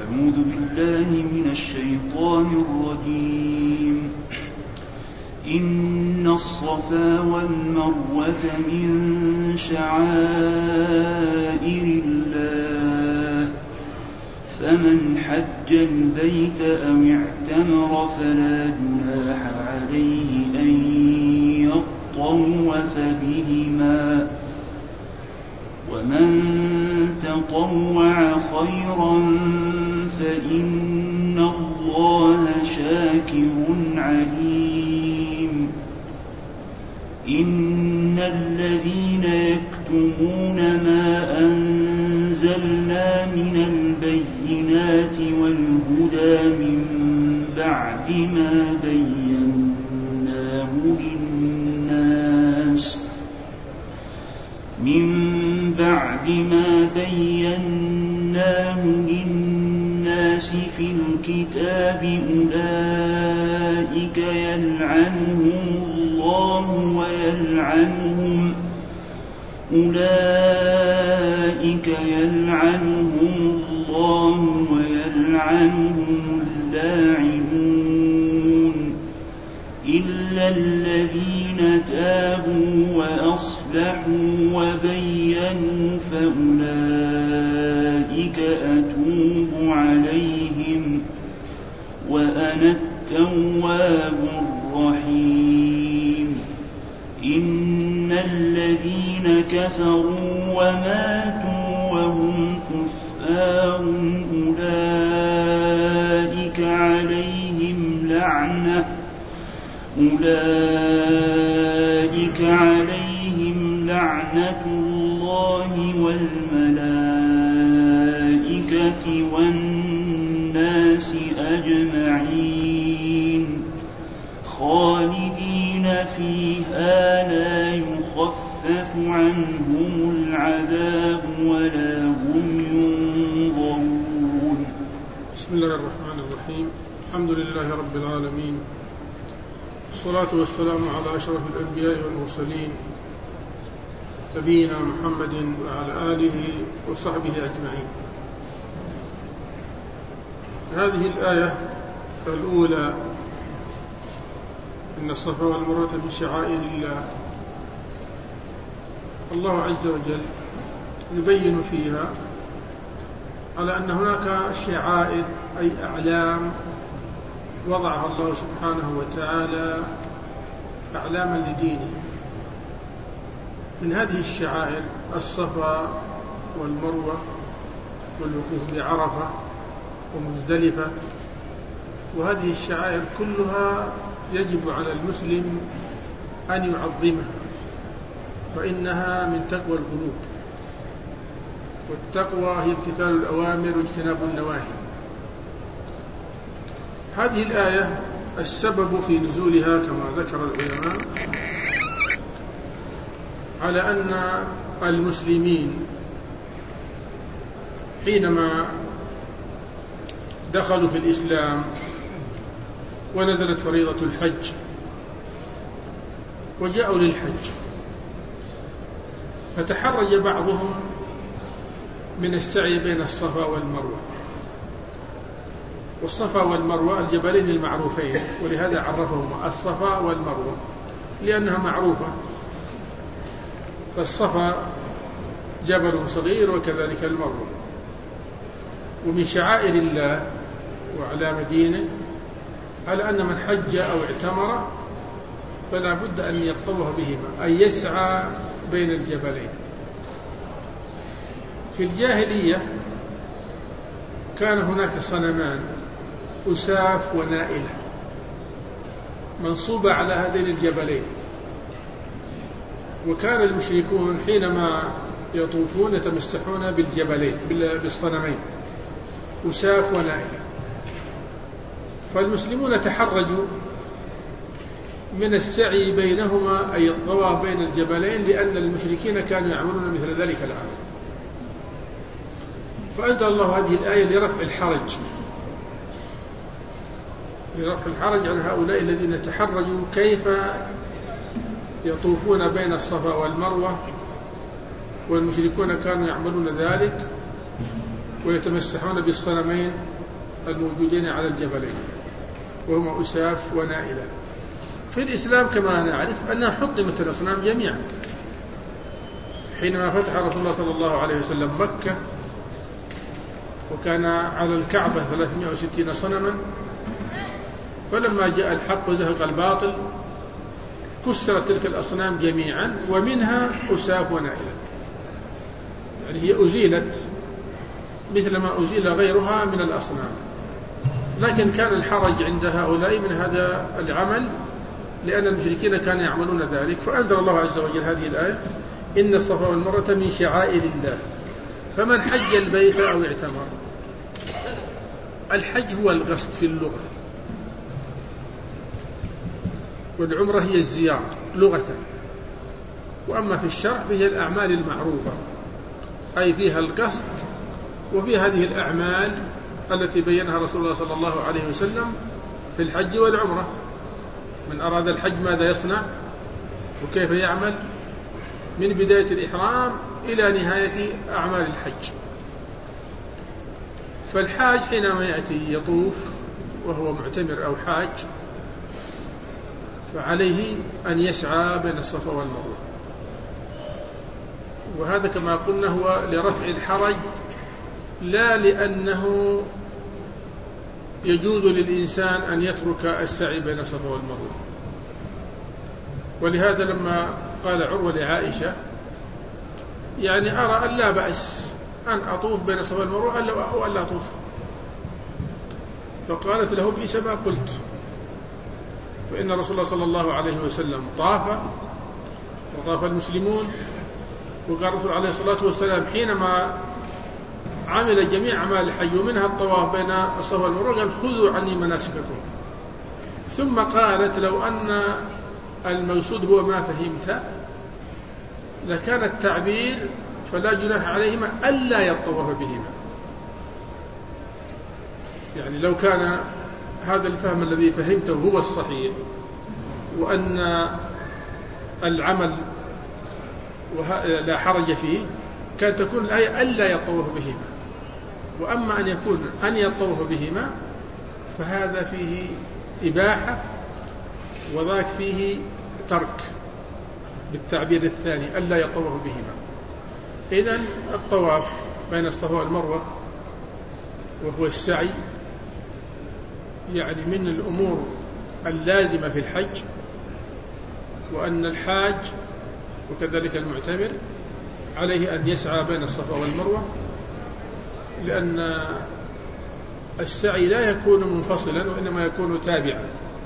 أعوذ بالله من الشيطان الرجيم. إن الصفا والمروة من شعائر الله فمن حج البيت أو اعتمر فلا جناح عليه أن يطوف بهما ومن تطوع خيرا فإن الله شاكر عليم. إن الذين يكتمون ما أنزلنا من البينات والهدى من بعد ما بيناه للناس في الكتاب أولئك يلعنهم الله ويلعنهم اللاعنون إلا الذين تابوا وأصلحوا وبينوا فأولئك أتوب عليهم وأنا التواب الرحيم. إن الذين كفروا وماتوا وهم كفار أولئك عليهم لعنة الله والملائكة والناس أجمعين خالدين فيها لا يخفف عنهم العذاب ولا هم ينظرون. بسم الله الرحمن الرحيم. الحمد لله رب العالمين، والصلاة والسلام على أشرف الأنبياء والمرسلين نبينا محمد وعلى آله وصحبه أجمعين. هذه الآية الأولى إن الصفا والمروة من شعائر الله عز وجل يبين فيها على أن هناك شعائر أي أعلام وضعها الله سبحانه وتعالى أعلاما لدينه. من هذه الشعائر الصفا والمروة والوقوف بعرفة ومزدلفة، وهذه الشعائر كلها يجب على المسلم أن يعظمها، فإنها من تقوى القلوب، والتقوى هي امتثال الأوامر واجتناب النواهي. هذه الآية السبب في نزولها كما ذكر العلماء على أن المسلمين حينما دخلوا في الإسلام ونزلت فريضة الحج وجاءوا للحج، فتحرج بعضهم من السعي بين الصفا والمروة. والصفا والمروة الجبلين المعروفين، ولهذا عرفهما الصفا والمروة لأنها معروفة، فالصفا جبل صغير وكذلك المروة. ومن شعائر الله وعلام دينه على أن من حج أو اعتمر فلا بد أن يطوف بهما، أن يسعى بين الجبلين. في الجاهلية كان هناك صنمان أساف ونائلة منصوبة على هذين الجبلين، وكان المشركون حينما يطوفون يتمسحون بالجبلين بالصنمين أساف ونائلة. فالمسلمون تحرجوا من السعي بينهما أي الطواف بين الجبلين، لأن المشركين كانوا يعملون مثل ذلك العمل. فأنزل الله هذه الآية لرفع الحرج عن هؤلاء الذين تحرجوا كيف يطوفون بين الصفا والمروة والمشركون كانوا يعملون ذلك ويتمسحون بالصنمين الموجودين على الجبلين، وهما أساف ونائلة. في الإسلام كما نعرف أنها حطمت الأصنام جميعا. حينما فتح رسول الله صلى الله عليه وسلم مكة وكان على الكعبة 360 صنما، فلما جاء الحق وزهق الباطل كسرت تلك الأصنام جميعا، ومنها أساف ونائلة، يعني هي أزيلت مثل ما أزيل غيرها من الأصنام. لكن كان الحرج عند هؤلاء من هذا العمل، لأن المشركين كانوا يعملون ذلك، فأنزل الله عز وجل هذه الآية: إن الصفا والمروة من شعائر الله فمن حج البيت أو اعتمر. الحج هو القصد في اللغة، والعمرة هي الزيارة لغة، وأما في الشرع فهي الأعمال المعروفة، أي فيها القصد، وفي هذه الأعمال التي بينها رسول الله صلى الله عليه وسلم في الحج والعمرة. من أراد الحج ماذا يصنع وكيف يعمل من بداية الإحرام إلى نهاية أعمال الحج. فالحاج حينما يأتي يطوف وهو معتمر أو حاج فعليه أن يسعى بين الصفا والمروة، وهذا كما قلنا هو لرفع الحرج، لا لأنه يجوز للإنسان أن يترك السعي بين الصفا والمروة. ولهذا لما قال عروة لعائشة: يعني أرى أن لا بأس أن أطوف بين الصفا والمروة أو أن لا أطوف، فقالت له: بئس ما قلت، فإن رسول الله صلى الله عليه وسلم طاف وطاف المسلمون، وقال الرسول عليه الصلاة والسلام حينما عمل جميع أعمال الحج ومنها الطواف بين الصفا والمروة قال: خذوا عني مناسككم. ثم قالت: لو أن المقصود هو ما فهمت لكان التعبير فلا جناح عليهما ألا يطوف بهما. يعني لو كان هذا الفهم الذي فهمته هو الصحيح، وأن العمل لا حرج فيه، كانت تكون الآية ألا يطوف بهما. وأما أن يكون أن يطوف بهما فهذا فيه إباحة، وذاك فيه ترك بالتعبير الثاني ألا يطوف بهما. إذن الطواف بين الصفا والمروة وهو السعي يعني من الأمور اللازمة في الحج، وأن الحاج وكذلك المعتمر عليه أن يسعى بين الصفا والمروة، لأن السعي لا يكون منفصلا وإنما يكون تابعا.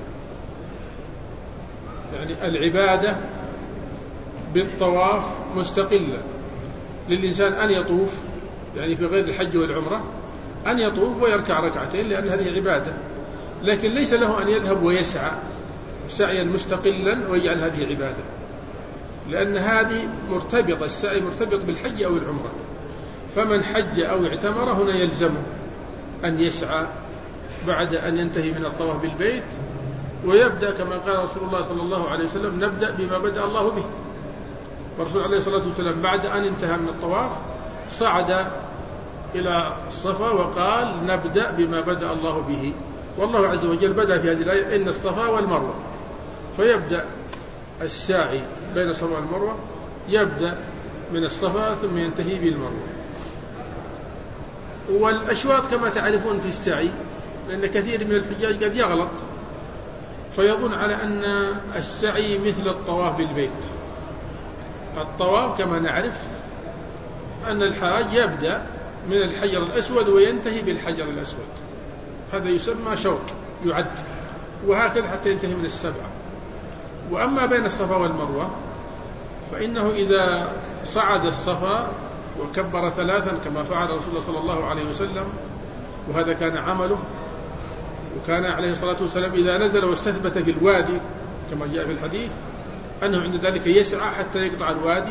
يعني العبادة بالطواف مستقلة، للإنسان أن يطوف يعني في غير الحج والعمرة أن يطوف ويركع ركعتين لأن هذه عبادة، لكن ليس له أن يذهب ويسعى سعيا مستقلا ويجعل هذه عبادة، لأن هذه مرتبطة، السعي مرتبط بالحج أو العمرة. فمن حج أو اعتمر هنا يلزمه أن يسعى بعد أن ينتهي من الطواف بالبيت، ويبدأ كما قال رسول الله صلى الله عليه وسلم: نبدأ بما بدأ الله به. والرسول عليه الصلاة والسلام بعد أن انتهى من الطواف صعد إلى الصفا وقال: نبدأ بما بدأ الله به. والله عز وجل بدأ في هذه الآية: إن الصفا والمروة، فيبدأ الساعي بين الصفا والمروة يبدأ من الصفا ثم ينتهي بالمروة. والأشواط كما تعرفون في السعي، لأن كثير من الحجاج قد يغلط فيظن على أن السعي مثل الطواف بالبيت. الطواف كما نعرف أن الحاج يبدأ من الحجر الأسود وينتهي بالحجر الأسود، هذا يسمى شوط يعد، وهكذا حتى ينتهي من السبعة. وأما بين الصفا والمروة فإنه إذا صعد الصفا وكبر ثلاثا كما فعل رسول الله صلى الله عليه وسلم، وهذا كان عمله، وكان عليه الصلاة والسلام إذا نزل واستثبت في الوادي كما جاء في الحديث أنه عند ذلك يسعى حتى يقطع الوادي.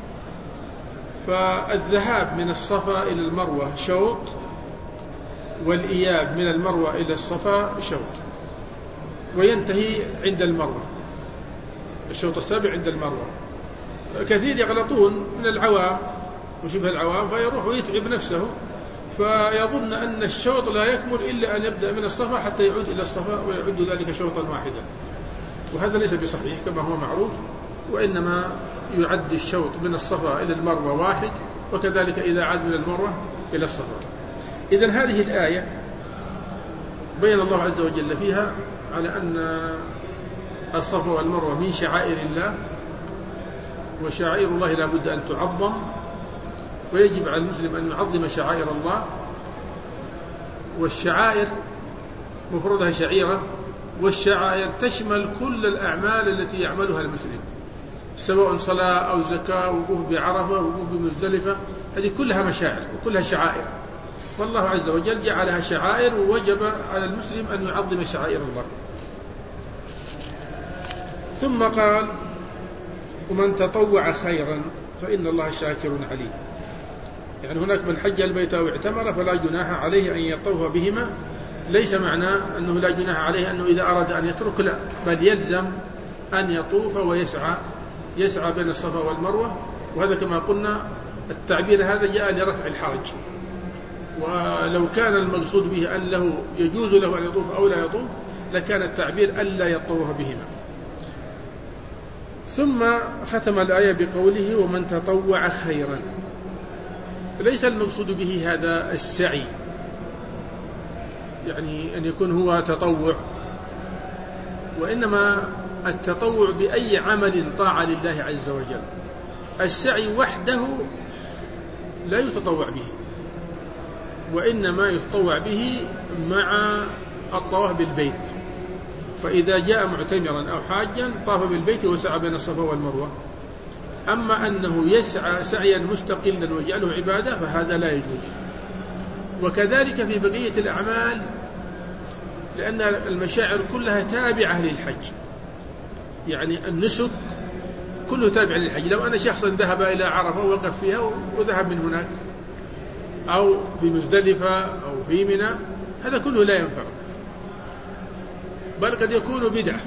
فالذهاب من الصفا إلى المروة شوط، والإياب من المروة إلى الصفا شوط، وينتهي عند المروة، الشوط السابع عند المروة. كثير يغلطون من العوام وشبه العوام فيروح ويتعب نفسه فيظن أن الشوط لا يكمل إلا أن يبدأ من الصفا حتى يعود إلى الصفا ويعد ذلك شوطا واحدا، وهذا ليس بصحيح كما هو معروف، وإنما يعد الشوط من الصفا إلى المروة واحد، وكذلك إذا عاد من المروة إلى الصفا. إذن هذه الآية بين الله عز وجل فيها على أن الصفا والمروة من شعائر الله، وشعائر الله لا بد أن تعظم، ويجب على المسلم أن يعظم شعائر الله. والشعائر مفردها شعيرة، والشعائر تشمل كل الأعمال التي يعملها المسلم، سواء صلاة أو زكاة، وقوف بعرفة، وقوف بمزدلفة، هذه كلها مشاعر وكلها شعائر، والله عز وجل جعلها شعائر، ووجب على المسلم أن يعظم شعائر الله. ثم قال: ومن تطوع خيرا فإن الله شاكر عليم. يعني هناك من حج البيت أو اعتمر فلا جناح عليه أن يطوف بهما، ليس معناه أنه لا جناح عليه أنه إذا أراد أن يترك، لا، بل يلزم أن يطوف ويسعى بين الصفا والمروة. وهذا كما قلنا التعبير هذا جاء لرفع الحرج، ولو كان المقصود به أن له يجوز له أن يطوف أو لا يطوف لكان التعبير ألا يطوف بهما. ثم ختم الآية بقوله: ومن تطوع خيرا. ليس المقصود به هذا السعي، يعني أن يكون هو تطوع، وإنما التطوع بأي عمل طاعة لله عز وجل. السعي وحده لا يتطوع به، وإنما يتطوع به مع الطواف بالبيت. فإذا جاء معتمرا أو حاجا طاف بالبيت وسعى بين الصفا والمروة. أما أنه يسعى سعيا مستقلا ويجعله عبادة فهذا لا يجوز. وكذلك في بقية الأعمال، لأن المشاعر كلها تابعة للحج، يعني النسك كله تابع للحج. لو أن شخصا ذهب إلى عرفة ووقف فيها وذهب من هناك، أو في مزدلفة أو في منى، هذا كله لا ينفع، بل قد يكون بدعة،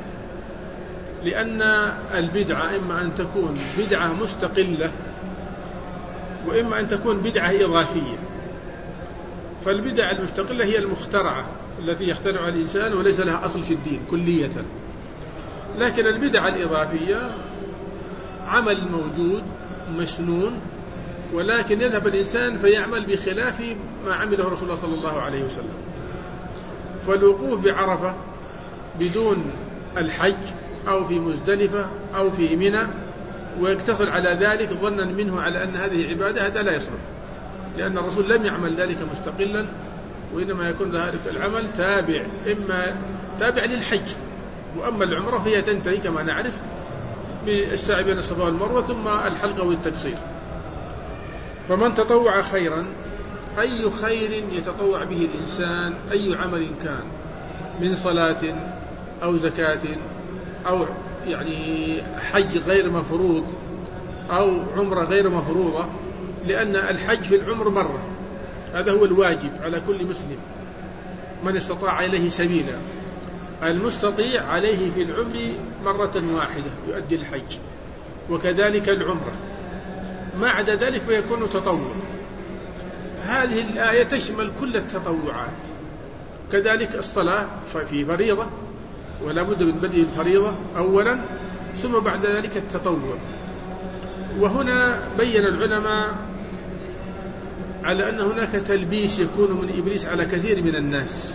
لأن البدعة إما أن تكون بدعة مستقلة، وإما أن تكون بدعة إضافية. فالبدعة المستقلة هي المخترعة التي يخترعها الإنسان وليس لها أصل في الدين كلية، لكن البدعة الإضافية عمل موجود مسنون، ولكن يذهب الإنسان فيعمل بخلاف ما عمله رسول الله صلى الله عليه وسلم. فالوقوف بعرفة بدون الحج، أو في مزدلفة أو في منى، ويقتصر على ذلك ظنا منه على أن هذه عبادة، هذا لا يصلح، لأن الرسول لم يعمل ذلك مستقلا، وإنما يكون ذلك العمل تابع، إما تابع للحج، وأما العمرة فهي تنتهي كما نعرف بالسعي بين الصفا والمروة ثم الحلقة والتقصير. فمن تطوع خيرا، أي خير يتطوع به الإنسان، أي عمل كان، من صلاة أو زكاة أو يعني حج غير مفروض أو عمرة غير مفروضة، لأن الحج في العمر مرة، هذا هو الواجب على كل مسلم، من استطاع إليه سبيلا. المستطيع عليه في العمر مرة واحدة يؤدي الحج، وكذلك العمرة. ما عدا ذلك فيكون تطوع. هذه الآية تشمل كل التطوعات. كذلك الصلاة في فريضة، ولا بد من بدء الفريضة أولا، ثم بعد ذلك التطوع. وهنا بين العلماء على أن هناك تلبيس يكون من إبليس على كثير من الناس.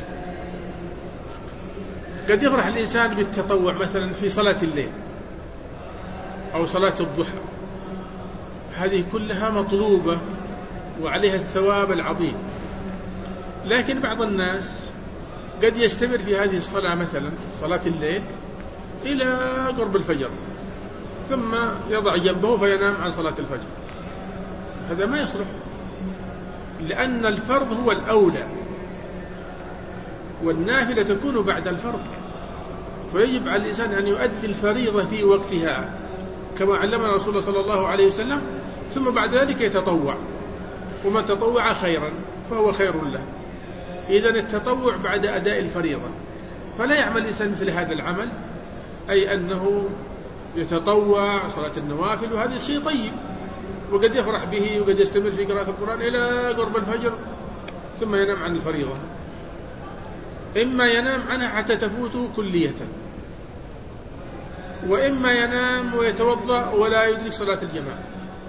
قد يفرح الإنسان بالتطوع مثلا في صلاة الليل أو صلاة الضحى، هذه كلها مطلوبة وعليها الثواب العظيم، لكن بعض الناس قد يستمر في هذه الصلاة مثلا صلاة الليل إلى قرب الفجر، ثم يضع جنبه فينام عن صلاة الفجر. هذا ما يصلح، لأن الفرض هو الأولى، والنافلة تكون بعد الفرض، فيجب على الإنسان أن يؤدي الفريضة في وقتها كما علمنا رسول الله صلى الله عليه وسلم، ثم بعد ذلك يتطوع. ومن تطوع خيرا فهو خير له. إذن التطوع بعد أداء الفريضة، فلا يعمل الإنسان مثل هذا العمل، أي أنه يتطوع صلاة النوافل، وهذا الشيء طيب وقد يفرح به وقد يستمر في قراءة القرآن إلى قرب الفجر ثم ينام عن الفريضة، إما ينام عنها حتى تفوته كلية، وإما ينام ويتوضأ ولا يدرك صلاة الجماعة،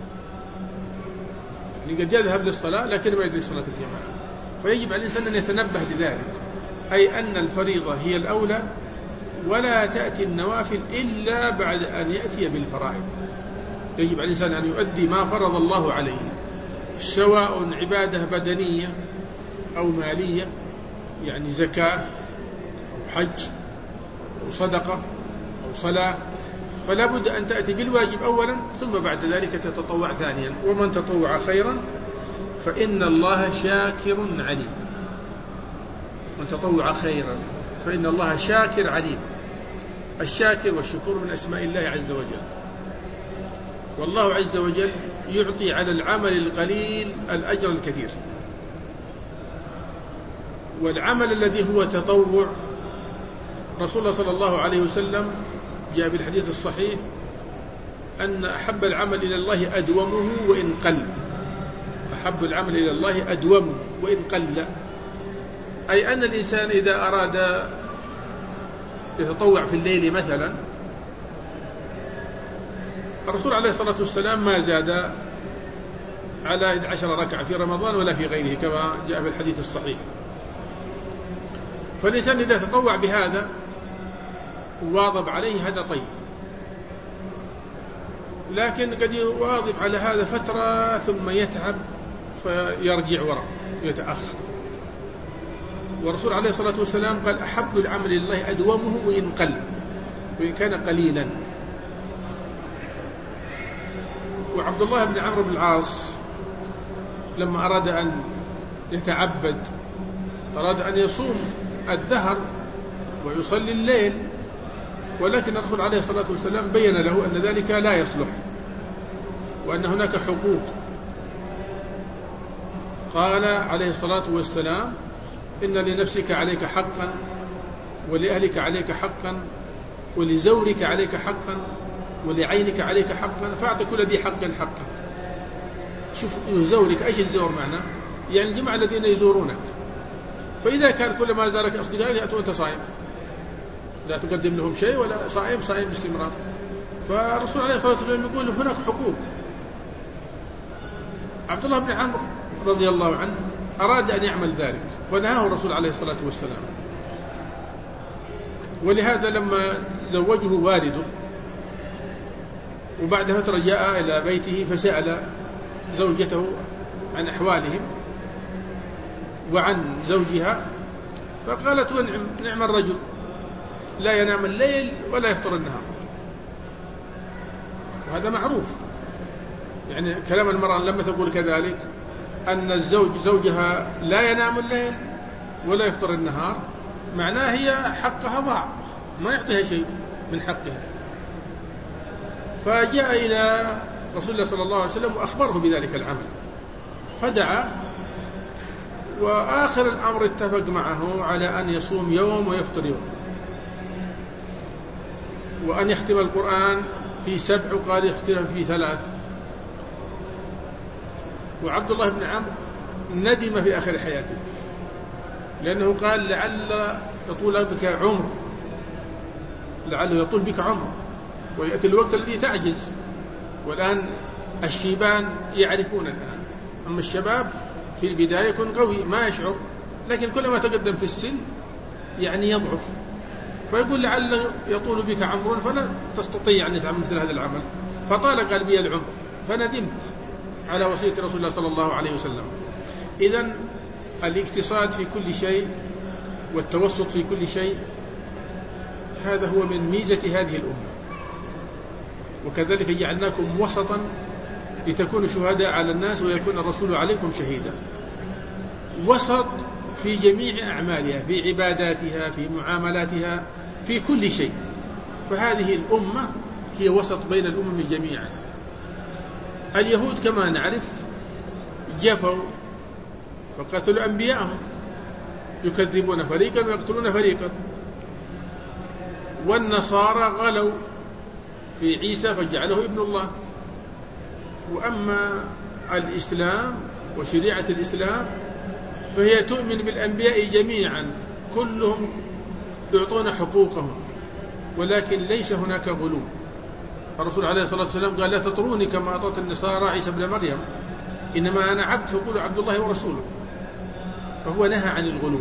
يعني قد يذهب للصلاة لكن ما يدرك صلاة الجماعة. فيجب على الإنسان أن يتنبه لذلك، أي أن الفريضة هي الأولى، ولا تأتي النوافل إلا بعد أن يأتي بالفرائض. يجب على الإنسان أن يؤدي ما فرض الله عليه، سواء عبادة بدنية أو مالية، يعني زكاة أو حج أو صدقة أو صلاة، فلا بد أن تأتي بالواجب أولا ثم بعد ذلك تتطوع ثانيا. ومن تطوع خيرا فإن الله شاكر عليم. من تطوع خيرا فإن الله شاكر عليم. الشاكر والشكور من أسماء الله عز وجل، والله عز وجل يعطي على العمل القليل الأجر الكثير. والعمل الذي هو تطوع، رسول الله صلى الله عليه وسلم جاء بالحديث الصحيح أن أحب العمل إلى الله أدومه وإن قل. أحب العمل إلى الله أدومه وإن قل، أي أن الإنسان إذا أراد يتطوع في الليل مثلا، الرسول عليه الصلاة والسلام ما زاد على 11 ركعة في رمضان ولا في غيره كما جاء في الحديث الصحيح. فالإنسان إذا تطوع بهذا واظب عليه هذا طيب، لكن قد يواظب على هذا فترة ثم يتعب فيرجع وراء يتأخر. والرسول عليه الصلاة والسلام قال أحب العمل لله أدومه وإن قل، وإن كان قليلا. وعبد الله بن عمرو بن العاص لما أراد أن يتعبد، أراد أن يصوم الدهر ويصلي الليل، ولكن الرسول عليه الصلاة والسلام بين له أن ذلك لا يصلح، وأن هناك حقوق. قال عليه الصلاة والسلام إن لنفسك عليك حقا، ولأهلك عليك حقا، ولزورك عليك حقا، ولعينك عليك حقا، فأعطي كل ذي حق حقه. شوف زورك، إيش الزور معناه؟ يعني الجماعة الذين يزورونك، فإذا كان كل ما زارك أصدقائك يأتوا أنت صائم، لا تقدم لهم شيء ولا صائم باستمرار. فالرسول عليه الصلاة والسلام يقول هناك حقوق. عبد الله بن عمرو رضي الله عنه أراد أن يعمل ذلك ونهاه الرسول عليه الصلاة والسلام. ولهذا لما زوجه والده وبعد فترة جاء إلى بيته فسأل زوجته عن أحوالهم وعن زوجها، فقالت نعم الرجل لا ينام الليل ولا يفطر النهار. وهذا معروف، يعني كلام المرأة لما تقول كذلك أن الزوج زوجها لا ينام الليل ولا يفطر النهار، معناه هي حقها ضاع، ما يعطيها شيء من حقها. فجاء إلى رسول الله صلى الله عليه وسلم وأخبره بذلك العمل، فدعا، وآخر الأمر اتفق معه على أن يصوم يوم ويفطر يوم، وأن يختم القرآن في 7 وقال يختم في 3. وعبد الله بن عمرو ندم في آخر حياته، لأنه قال لعل يطول بك عمر، لعله يطول بك عمر ويأتي الوقت الذي تعجز. والآن الشيبان يعرفون الآن، أما الشباب في البداية يكون قوي ما يشعر، لكن كلما تقدم في السن يعني يضعف. فيقول لعل يطول بك عمر فلا تستطيع أن تعمل مثل هذا العمل، فطال قال بي العمر. فندمت على وصية رسول الله صلى الله عليه وسلم. إذن الاقتصاد في كل شيء والتوسط في كل شيء، هذا هو من ميزة هذه الأمة. وكذلك جعلناكم وسطا لتكونوا شهداء على الناس ويكون الرسول عليكم شهيدا. وسط في جميع أعمالها، في عباداتها، في معاملاتها، في كل شيء. فهذه الأمة هي وسط بين الأمم جميعا. اليهود كما نعرف جفوا فقتلوا أنبياءهم، يكذبون فريقا ويقتلون فريقا. والنصارى غلوا في عيسى فجعله ابن الله. وأما الإسلام وشريعة الإسلام فهي تؤمن بالأنبياء جميعا كلهم يعطون حقوقهم، ولكن ليس هناك غلو. الرسول عليه الصلاة والسلام قال: لا تطروني كما أطرت النصارى عيسى ابن مريم، إنما أنا عبد فقولوا عبد الله ورسوله. فهو نهى عن الغلو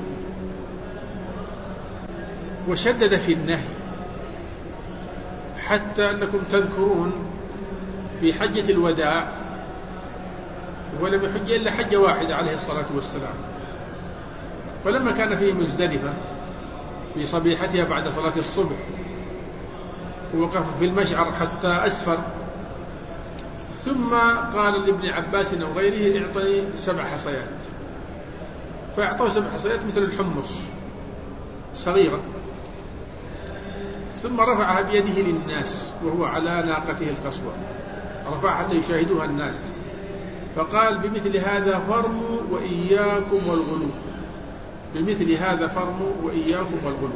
وشدد في النهي، حتى أنكم تذكرون في حجة الوداع ولم يحج إلا حجة واحدة عليه الصلاة والسلام، فلما كان في مزدلفة في صبيحتها بعد صلاة الصبح ووقف في المشعر حتى أسفر، ثم قال لابن عباس أو غيره: اعطني 7 حصيات، فأعطوه 7 حصيات مثل الحمص صغيرة، ثم رفعها بيده للناس وهو على ناقته القصوى، رفعها حتى يشاهدوها الناس، فقال: بمثل هذا فرموا وإياكم والغلو، بمثل هذا فرموا وإياكم والغلو.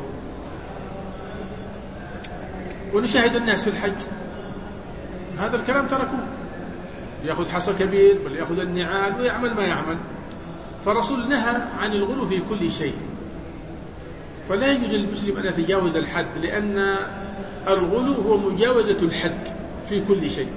ونشاهد الناس في الحج هذا الكلام تركوه، يأخذ حصى كبير بل يأخذ النعال ويعمل ما يعمل. فالرسول نهى عن الغلو في كل شيء، فلا يجوز للمسلم أن يتجاوز الحد، لأن الغلو هو مجاوزة الحد في كل شيء.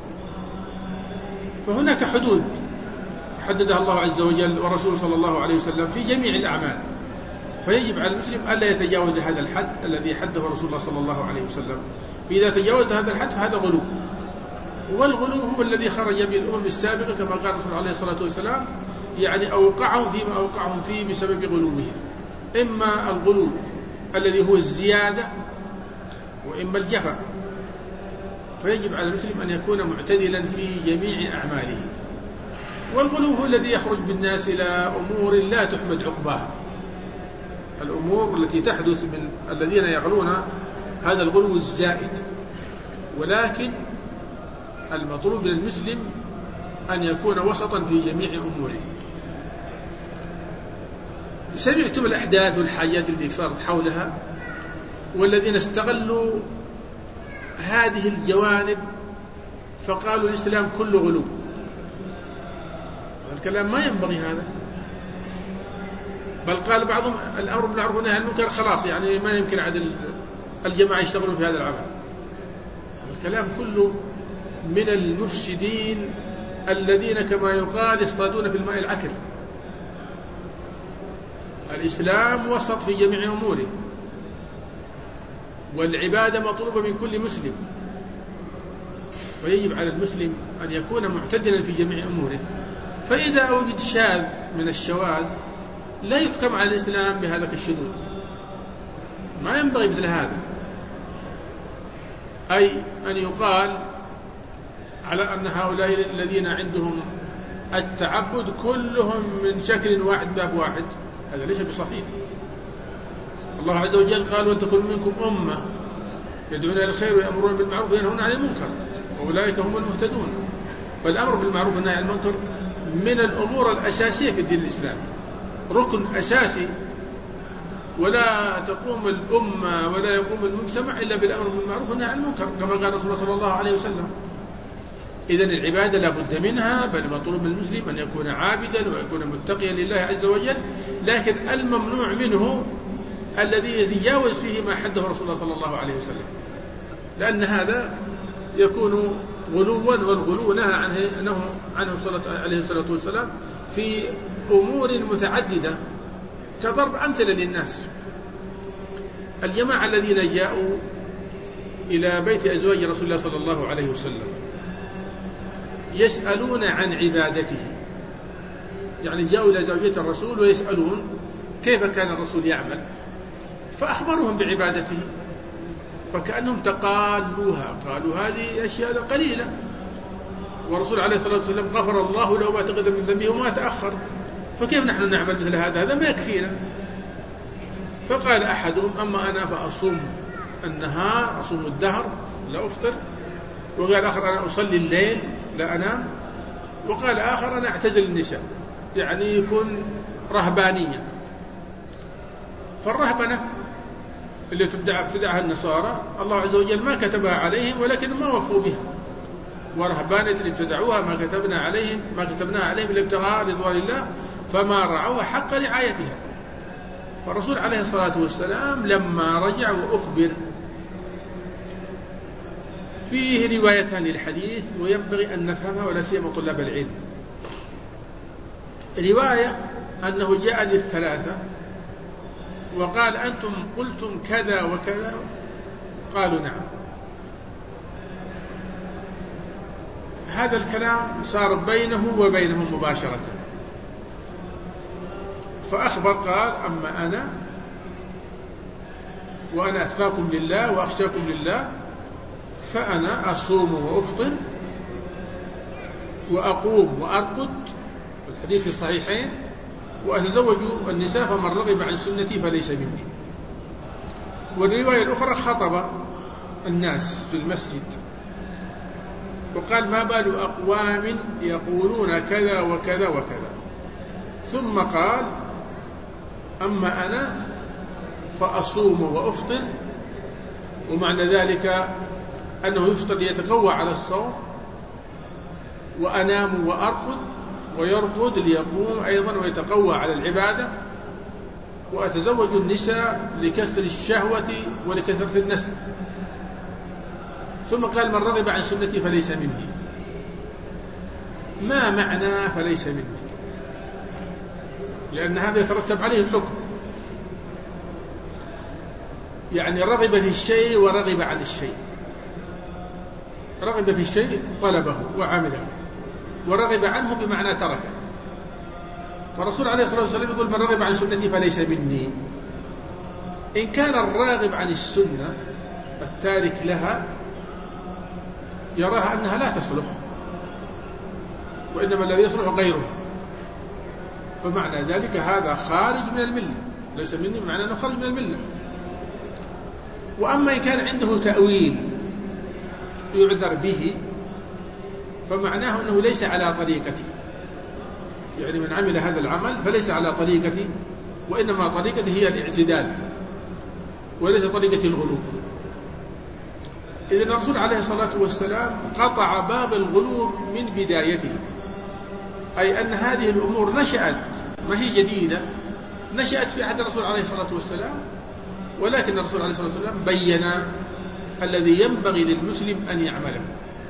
فهناك حدود حددها الله عز وجل ورسوله صلى الله عليه وسلم في جميع الأعمال، فيجب على المسلم ألا يتجاوز هذا الحد الذي حده رسول الله صلى الله عليه وسلم. فإذا تجاوز هذا الحد فهذا غلو، والغلو هو الذي خرج به الأمم السابقة كما قال الرسول عليه الصلاة والسلام، يعني أوقعهم فيما أوقعهم فيه بسبب غلوهم، إما الغلو الذي هو الزيادة وإما الجفا. فيجب على المسلم أن يكون معتدلا في جميع أعماله. والغلو هو الذي يخرج بالناس إلى أمور لا تحمد عقباها، الأمور التي تحدث من الذين يغلون، هذا الغلو الزائد. ولكن المطلوب للمسلم أن يكون وسطا في جميع أموره. سمعتم الأحداث والحاجات التي صارت حولها، والذين استغلوا هذه الجوانب فقالوا الإسلام كله غلو. الكلام ما ينبغي هذا، بل قال بعضهم الأمر بالمعروف والنهي عن المنكر خلاص، يعني ما يمكن عاد الجماعة يشتغلون في هذا العمل. الكلام كله من المفسدين الذين كما يقال يصطادون في الماء العكر. الإسلام وسط في جميع أموره، والعبادة مطلوبة من كل مسلم، ويجب على المسلم أن يكون معتدلا في جميع أموره. فإذا أوجد شاذ من الشواذ لا يحكم على الإسلام بهذا الشذوذ، ما ينبغي مثل هذا، أي أن يقال على أن هؤلاء الذين عندهم التعبد كلهم من شكل واحد باب واحد، هذا ليس بصحيح. الله عز وجل قال: ولتكن منكم أمة يدعون إلى الخير ويأمرون بالمعروف وينهون عن المنكر وأولئك هم المهتدون. فالأمر بالمعروف والنهي عن المنكر من الأمور الأساسية في الدين الإسلامي، ركن أساسي، ولا تقوم الأمة ولا يقوم المجتمع إلا بالأمر بالمعروف والنهي عن المنكر كما قال رسول الله صلى الله عليه وسلم. إذن العبادة لا بد منها، بل مطلوب من المسلم أن يكون عابدا ويكون متقيا لله عز وجل، لكن الممنوع منه الذي يتجاوز فيه ما حده رسول الله صلى الله عليه وسلم، لأن هذا يكون غلوا، والغلو نهى عنه عليه الصلاة والسلام في أمور متعددة كضرب أمثلة للناس. الجماعة الذين جاءوا إلى بيت أزواج رسول الله صلى الله عليه وسلم يسألون عن عبادته، يعني جاءوا إلى زوجة الرسول ويسألون كيف كان الرسول يعمل، فأخبرهم بعبادته، فكأنهم تقالوها، قالوا هذه أشياء قليلة، ورسول عليه الصلاة والسلام غفر الله له ما تقدم من ذنبه وما تأخر، فكيف نحن نعمل مثل هذا ما يكفينا. فقال أحدهم: أما أنا فأصوم النهار، أصوم الدهر لا أفطر. وقال آخر: أنا أصلي الليل لا أنام. وقال آخر: أنا أعتزل النساء، يعني يكون رهبانيا. فالرهبنة اللي ابتدعها النصارى الله عز وجل ما كتبها عليهم، ولكن ما وفوا بها. ورهبانة اللي ابتدعوها ما كتبناها عليهم إلا ابتغاء رضوان الله، فما رعوها حق رعايتها. فالرسول عليه الصلاة والسلام لما رجع وأخبر، فيه روايتان للحديث وينبغي أن نفهمها ولا سيما طلاب العلم. رواية أنه جاء للثلاثة وقال أنتم قلتم كذا وكذا، قالوا نعم. هذا الكلام صار بينه وبينهم مباشرة، فأخبر قال أما أنا وأنا أتقاكم لله وأخشاكم لله فأنا أصوم وأفطر وأقوم وأرقد، الحديث في الصحيحين، وأتزوج النساء فمن رغب عن سنتي فليس مني. والرواية الأخرى خطب الناس في المسجد وقال ما بال أقوام يقولون كذا وكذا وكذا، ثم قال أما أنا فأصوم وأفطر، ومعنى ذلك أنه يفطر ليتقوى على الصوم، وأنام وأرقد، ويرقد ليقوم أيضا ويتقوى على العبادة، وأتزوج النساء لكسر الشهوة ولكثرة النسل. ثم قال من رغب عن سنتي فليس مني. ما معنى فليس مني؟ لأن هذا يترتب عليه الحكم، يعني رغب في الشيء ورغب عن الشيء. رغب في الشيء طلبه وعمله، ورغب عنه بمعنى تركه. فالرسول عليه الصلاة والسلام يقول من رغب عن سنتي فليس مني. إن كان الراغب عن السنة التارك لها يراها أنها لا تصلح، وإنما الذي يصلح غيره، فمعنى ذلك هذا خارج من الملة، ليس مني بمعنى أنه خارج من الملة. وأما إن كان عنده تأويل يعذر به فمعناه أنه ليس على طريقتي، يعني من عمل هذا العمل فليس على طريقتي، وإنما طريقتي هي الاعتدال وليس طريقة الغلو. إذن الرسول عليه الصلاة والسلام قطع باب الغلو من بدايته، أي أن هذه الأمور نشأت، ما هي جديدة، نشأت في عهد الرسول عليه الصلاة والسلام، ولكن الرسول عليه الصلاة والسلام بين الذي ينبغي للمسلم أن يعمله.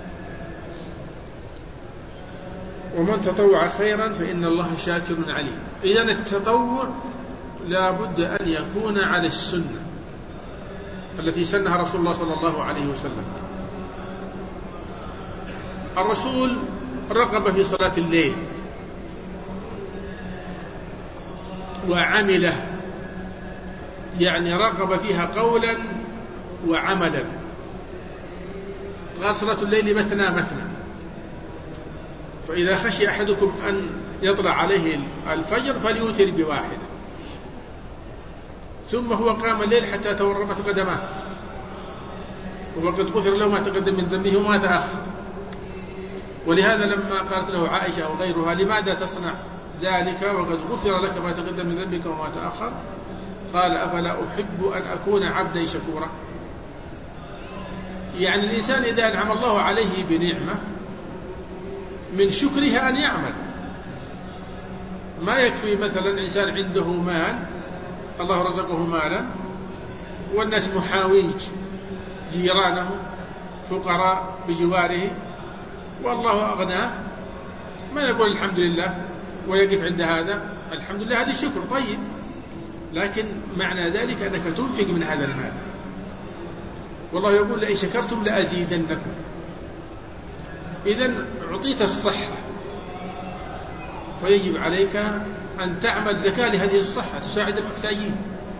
ومن تطوع خيرا فإن الله شاكر عليم. إذن التطوع لا بد أن يكون على السنة التي سنها رسول الله صلى الله عليه وسلم. الرسول رغب في صلاة الليل وعمله، يعني رغب فيها قولا وعملا. قال صلاة الليل مثنى مثنى، فإذا خشي أحدكم أن يطلع عليه الفجر فليوتر بواحدة. ثم هو قام الليل حتى تورمت قدماه، وقد غفر له ما تقدم من ذنبه وما تأخر. ولهذا لما قالت له عائشة أو غيرها لماذا تصنع ذلك وقد غفر لك ما تقدم من ذنبك وما تأخر، قال أفلا أحب أن أكون عبدا شكورا. يعني الإنسان إذا أنعم الله عليه بنعمة من شكرها أن يعمل. ما يكفي مثلا إنسان عنده مال، الله رزقه مالا والناس محاويج، جيرانه فقراء بجواره، والله أغناه، ما يقول الحمد لله ويقف عند هذا الحمد لله، هذا الشكر طيب، لكن معنى ذلك أنك تنفق من هذا المال. والله يقول لئن شكرتم لأزيدنكم. إذن أعطيت الصحة فيجب عليك أن تعمل زكاة لهذه الصحة تساعد المحتاجين،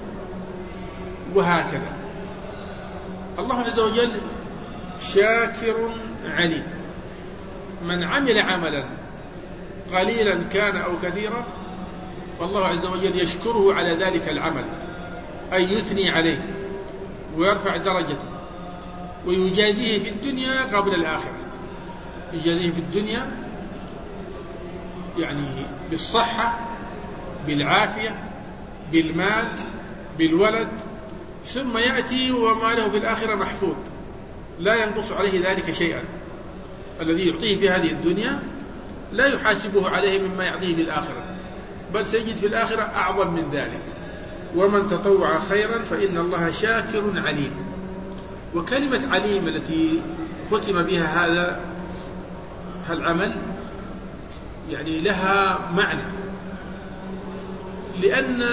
وهكذا. الله عز وجل شاكر عليم. من عمل عملا قليلا كان أو كثيرا فالله عز وجل يشكره على ذلك العمل، أي يثني عليه ويرفع درجته ويجازيه في الدنيا قبل الآخرة. يجازيه في الدنيا يعني بالصحة، بالعافية، بالمال، بالولد، ثم يأتي وما له في الآخرة محفوظ لا ينقص عليه ذلك شيئا. الذي يعطيه في هذه الدنيا لا يحاسبه عليه مما يعطيه في الآخرة، بل سيجد في الآخرة أعظم من ذلك. ومن تطوع خيرا فإن الله شاكر عليم. وكلمة عليم التي ختم بها هذا العمل يعني لها معنى، لأن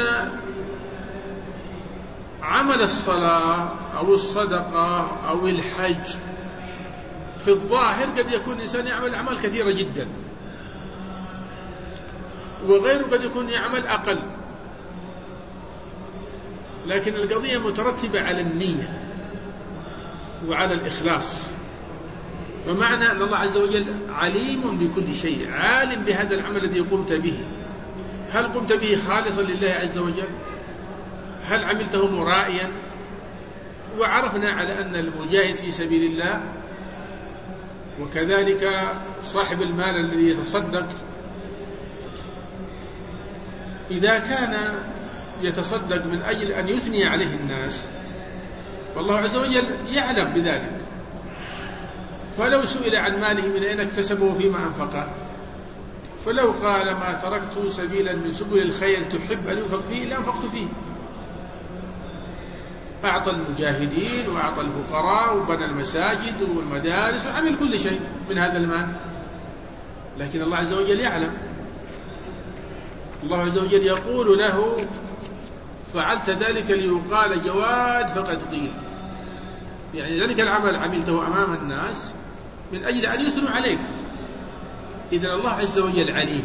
عمل الصلاة أو الصدقة أو الحج في الظاهر قد يكون الإنسان يعمل أعمال كثيرة جدا، وغيره قد يكون يعمل أقل، لكن القضية مترتبة على النية وعلى الإخلاص. ومعنى أن الله عز وجل عليم بكل شيء، عالم بهذا العمل الذي قمت به، هل قمت به خالصا لله عز وجل؟ هل عملته مرائيا؟ وعرفنا على أن المجاهد في سبيل الله وكذلك صاحب المال الذي يتصدق إذا كان يتصدق من أجل أن يثني عليه الناس فالله عز وجل يعلم بذلك، فلو سئل عن ماله من أين اكتسبه فيما أنفقه، فلو قال ما تركت سبيلا من سبل الخير تحب أن ينفق فيه لأنفقت فيه. أعطى المجاهدين وأعطى الفقراء وبنى المساجد والمدارس وعمل كل شيء من هذا المال، لكن الله عز وجل يعلم. الله عز وجل يقول له فعلت ذلك ليقال جواد فقد قيل، يعني ذلك العمل عملته أمام الناس من أجل أن يثنوا عليك. إذن الله عز وجل عليم،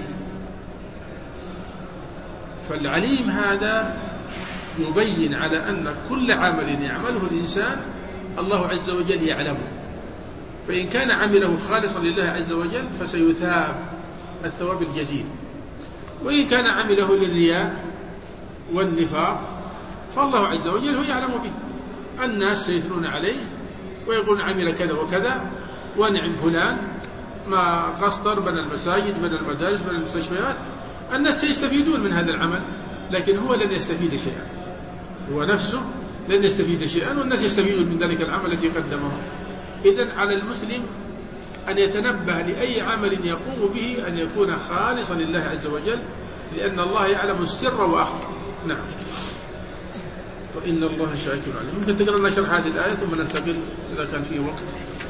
فالعليم هذا يبين على أن كل عمل يعمله الإنسان الله عز وجل يعلمه، فإن كان عمله خالصا لله عز وجل فسيثاب الثواب الجزيل، وإن كان عمله للرياء والنفاق فالله عز وجل هو يعلم به. الناس سيثنون عليه ويقولون عمل كذا وكذا ونعم فلان ما قصر بنى المساجد بنى المدارس بنى المستشفيات، الناس سيستفيدون من هذا العمل، لكن هو لن يستفيد شيئا، هو نفسه لن يستفيد شيئا، والناس يستفيدون من ذلك العمل الذي قدمه. إذن على المسلم أن يتنبه لأي عمل يقوم به أن يكون خالصا لله عز وجل، لأن الله يعلم السر وأخفى. نعم. وإن الله شاكر عليم. ممكن تقرأ لنا شرح هذه الآية ثم ننتقل إذا كان فيه وقت.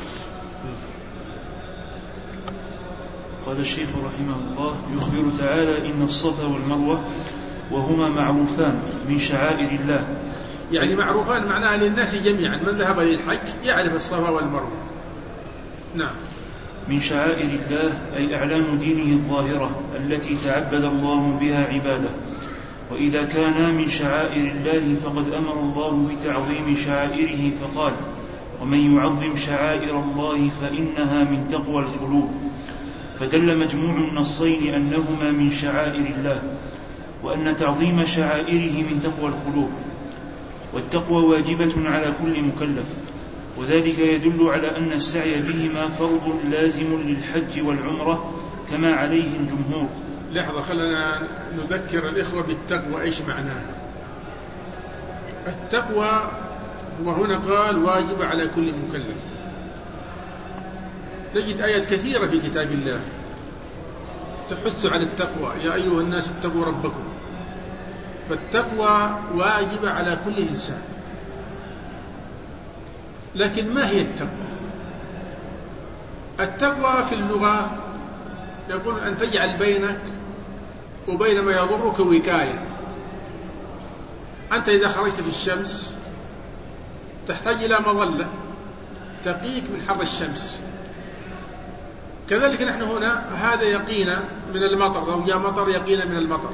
قال الشيخ رحمه الله: يخبر تعالى إن الصفا والمروة وهما معروفان من شعائر الله. يعني معروفان معناها للناس جميعا، من ذهب للحج يعرف الصفا والمروة. نعم. من شعائر الله أي أعلام دينه الظاهرة التي تعبد الله بها عباده. وإذا كانا من شعائر الله فقد أمر الله بتعظيم شعائره فقال: ومن يعظم شعائر الله فإنها من تقوى القلوب. فدل مجموع النصين أنهما من شعائر الله، وأن تعظيم شعائره من تقوى القلوب، والتقوى واجبة على كل مكلف، وذلك يدل على أن السعي بهما فرض لازم للحج والعمرة كما عليه الجمهور. لحظة، خلنا نذكر الإخوة بالتقوى إيش معناها. التقوى وهنا قال واجب على كل مكلف. نجد آيات كثيرة في كتاب الله تحث على التقوى: يا أيها الناس اتقوا ربكم. فالتقوى واجب على كل إنسان. لكن ما هي التقوى؟ التقوى في اللغة يقول أن تجعل بينك وبين ما يضرك وقاية. أنت إذا خرجت في الشمس تحتاج إلى مظلة تقيك من حر الشمس، كذلك نحن هنا هذا يقينا من المطر، لو جاء مطر يقينا من المطر.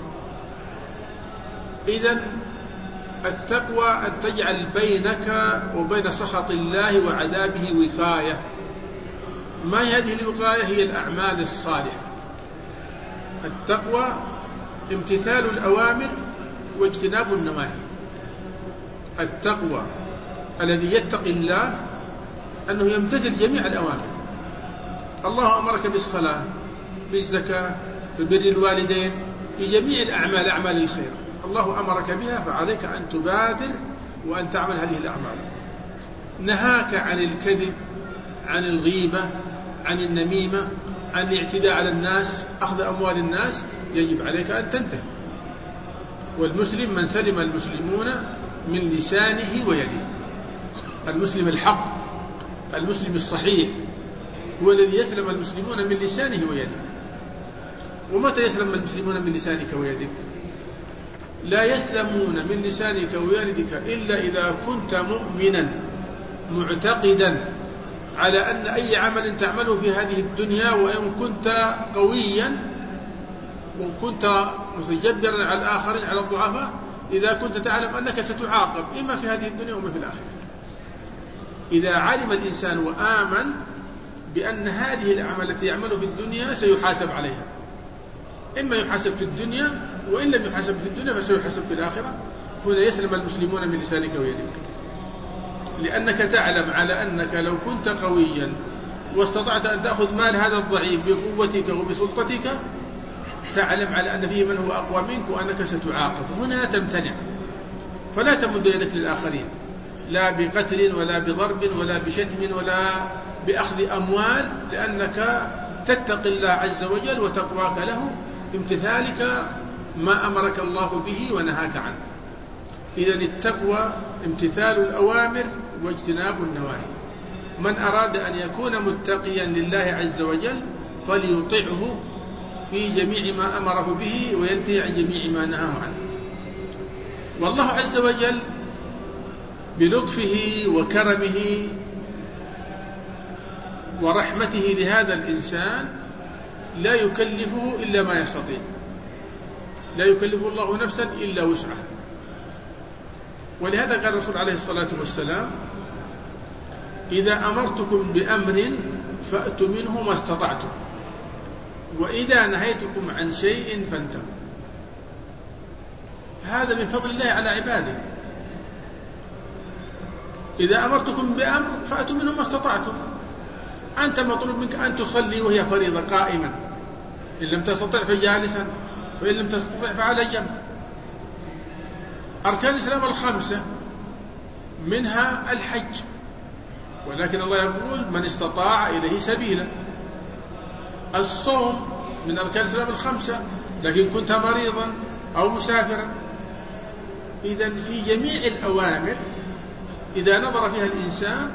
إذن التقوى أن تجعل بينك وبين سخط الله وعذابه وقاية. ما هي هذه الوقاية؟ هي الأعمال الصالحة. التقوى امتثال الأوامر واجتناب النواهي. التقوى الذي يتقي الله أنه يمتثل جميع الأوامر. الله أمرك بالصلاة، بالزكاة، ببر الوالدين، بجميع الأعمال، أعمال الخير الله أمرك بها، فعليك أن تبادر وأن تعمل هذه الأعمال. نهاك عن الكذب، عن الغيبة، عن النميمة، عن الاعتداء على الناس، أخذ أموال الناس، يجب عليك أن تنتهي. والمسلم من سلم المسلمون من لسانه ويده. المسلم الحق، المسلم الصحيح، هو الذي يسلم المسلمون من لسانه ويده. ومتى يسلم المسلمون من لسانك ويدك؟ لا يسلمون من لسانك ويدك إلا إذا كنت مؤمنا معتقدا على أن أي عمل تعمله في هذه الدنيا، وإن كنت قويا وكنت متجبرا على الآخرين على الضعفاء، إذا كنت تعلم أنك ستعاقب إما في هذه الدنيا وإما في الآخرة. إذا علم الإنسان وآمن بأن هذه الأعمال التي يعمله في الدنيا سيحاسب عليها، إما يحاسب في الدنيا، وإن لم يحاسب في الدنيا فسيحاسب في الآخرة، هنا يسلم المسلمون من لسانك ويدك، لأنك تعلم على أنك لو كنت قويا واستطعت أن تأخذ مال هذا الضعيف بقوتك وبسلطتك، تعلم على أن فيه من هو أقوى منك وأنك ستعاقب. هنا تمتنع، فلا تمد يدك للآخرين، لا بقتل ولا بضرب ولا بشتم ولا بأخذ أموال، لأنك تتقي الله عز وجل وتقواك له بامتثالك ما أمرك الله به ونهاك عنه. إذن التقوى امتثال الأوامر واجتناب النواهي. من أراد أن يكون متقيا لله عز وجل فليطعه في جميع ما أمره به وينتهي عن جميع ما نهاه عنه. والله عز وجل بلطفه وكرمه ورحمته لهذا الإنسان لا يكلفه إلا ما يستطيع، لا يكلف الله نفسا إلا وسعها. ولهذا قال الرسول عليه الصلاة والسلام: إذا أمرتكم بأمر فأتوا منه ما استطعتم، وإذا نهيتكم عن شيء فانتهوا. هذا من فضل الله على عباده. إذا أمرتكم بأمر فأتوا منه ما استطعتم. أنت مطلوب منك أن تصلي وهي فريضة قائما، إن لم تستطع فجالسا، وإن لم تستطع فعلى جنب. أركان الإسلام الخمسة منها الحج، ولكن الله يقول: من استطاع إليه سبيلا. الصوم من أركان الإسلام الخمسة، لكن كنت مريضا أو مسافرا. إذن في جميع الأوامر إذا نظر فيها الإنسان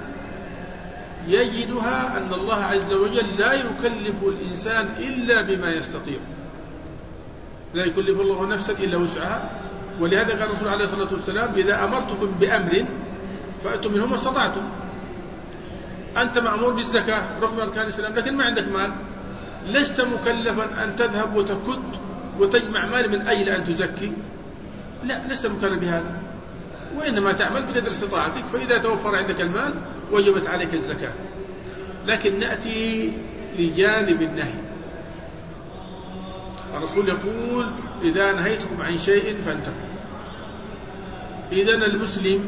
يجدها أن الله عز وجل لا يكلف الإنسان إلا بما يستطيع، لا يكلف الله نفسا إلا وسعها. ولهذا قال الرسول عليه الصلاة والسلام: إذا أمرتكم بأمر فأتوا منه ما استطعتم. أنت مأمور بالزكاة ركن أركان الإسلام، لكن ما عندك مال، لست مكلفا أن تذهب وتكد وتجمع مال من أجل أن تزكي، لا، لست مكلف بهذا، وإنما تعمل بقدر استطاعتك. فإذا توفر عندك المال وجبت عليك الزكاة. لكن نأتي لجانب النهي. الرسول يقول: إذا نهيتكم عن شيء فانتهوا. إذن المسلم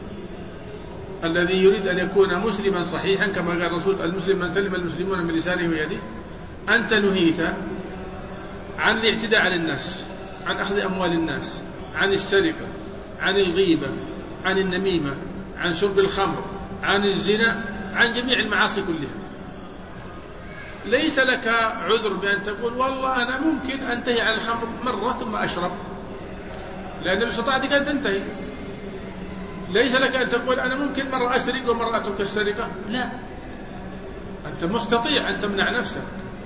الذي يريد أن يكون مسلما صحيحا، كما قال الرسول: المسلم من سلم المسلمون من لسانه ويده. أنت نهيت عن الاعتداء على الناس، عن أخذ أموال الناس، عن السرقة، عن الغيبة، عن النميمة، عن شرب الخمر، عن الزنا، عن جميع المعاصي كلها. ليس لك عذر بأن تقول: والله أنا ممكن أنتهي عن الخمر مرة ثم أشرب، لأن باستطاعتك أن تنتهي. ليس لك أن تقول: أنا ممكن مرة أسرق ومرة أترك السرقة، لا، أنت مستطيع أن تمنع نفسك.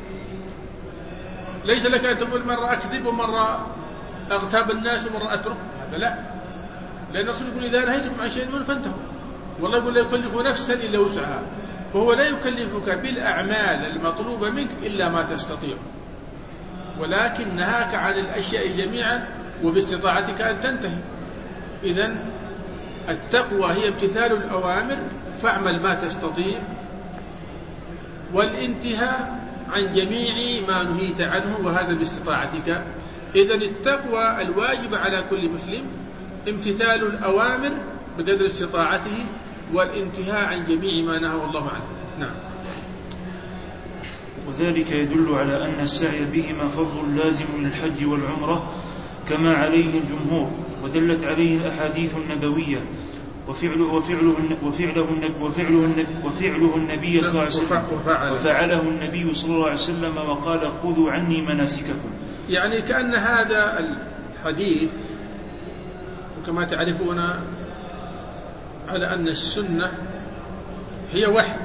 ليس لك أن تقول: مرة أكذب ومرة أغتاب الناس ومرة أترك، هذا لا، لأن الرسول يقول: إذا نهيتكم عن شيء فانتهوا. والله يقول: لا يكلف نفسا إلا وسعها. فهو لا يكلفك بالأعمال المطلوبة منك إلا ما تستطيع، ولكن نهاك عن الأشياء جميعا وباستطاعتك أن تنتهي. إذن التقوى هي امتثال الأوامر، فاعمل ما تستطيع، والانتهاء عن جميع ما نهيت عنه، وهذا باستطاعتك. إذن التقوى الواجب على كل مسلم امتثال الأوامر بقدر استطاعته، والانتهاء عن جميع ما نهى الله عنه. نعم. وذلك يدل على أن السعي بهما فرض لازم للحج والعمرة كما عليه الجمهور، ودلت عليه الأحاديث النبوية، وفعله النبي صلى الله عليه وسلم، وفعله النبي صلى الله عليه وسلم، وقال: خذوا عني مناسككم. يعني كأن هذا الحديث كما تعرفون على أن السنة هي وحي،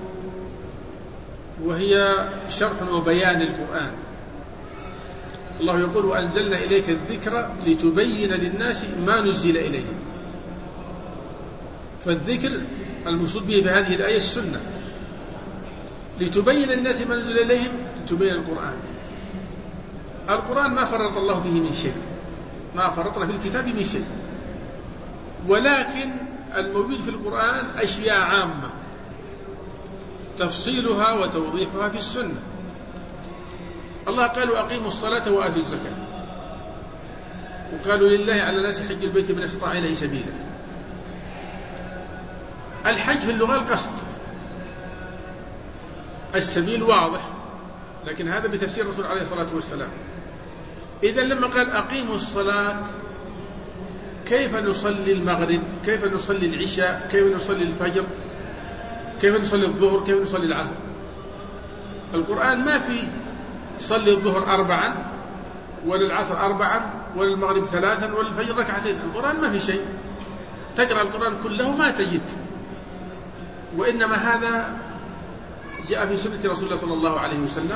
وهي شرح وبيان للقرآن. الله يقول: وأنزلنا إليك الذكر لتبين للناس ما نزل إليهم. فالذكر المقصود به في هذه الآية السنة، لتبين للناس ما نزل إليهم، تبين القرآن. القرآن ما فرط الله فيه من شيء، ما فرطنا في الكتاب من شيء، ولكن الموجود في القرآن أشياء عامة تفصيلها وتوضيحها في السنة. الله قال: وأقيموا الصلاة وآتوا الزكاة، وقالوا: لله على الناس حج البيت من استطاع إليه سبيلا. الحج في اللغة القصد، السبيل واضح، لكن هذا بتفسير الرسول عليه الصلاة والسلام. إذن لما قال أقيموا الصلاة، كيف نصلي المغرب؟ كيف نصلي العشاء؟ كيف نصلي الفجر؟ كيف نصلي الظهر؟ كيف نصلي العصر؟ القرآن ما في صلي الظهر 4، ولا العصر 4، ولا المغرب 3، ولا الفجر 2. القرآن ما في شيء. تقرأ القرآن كله ما تجد، وإنما هذا جاء في سنة رسول الله صلى الله عليه وسلم.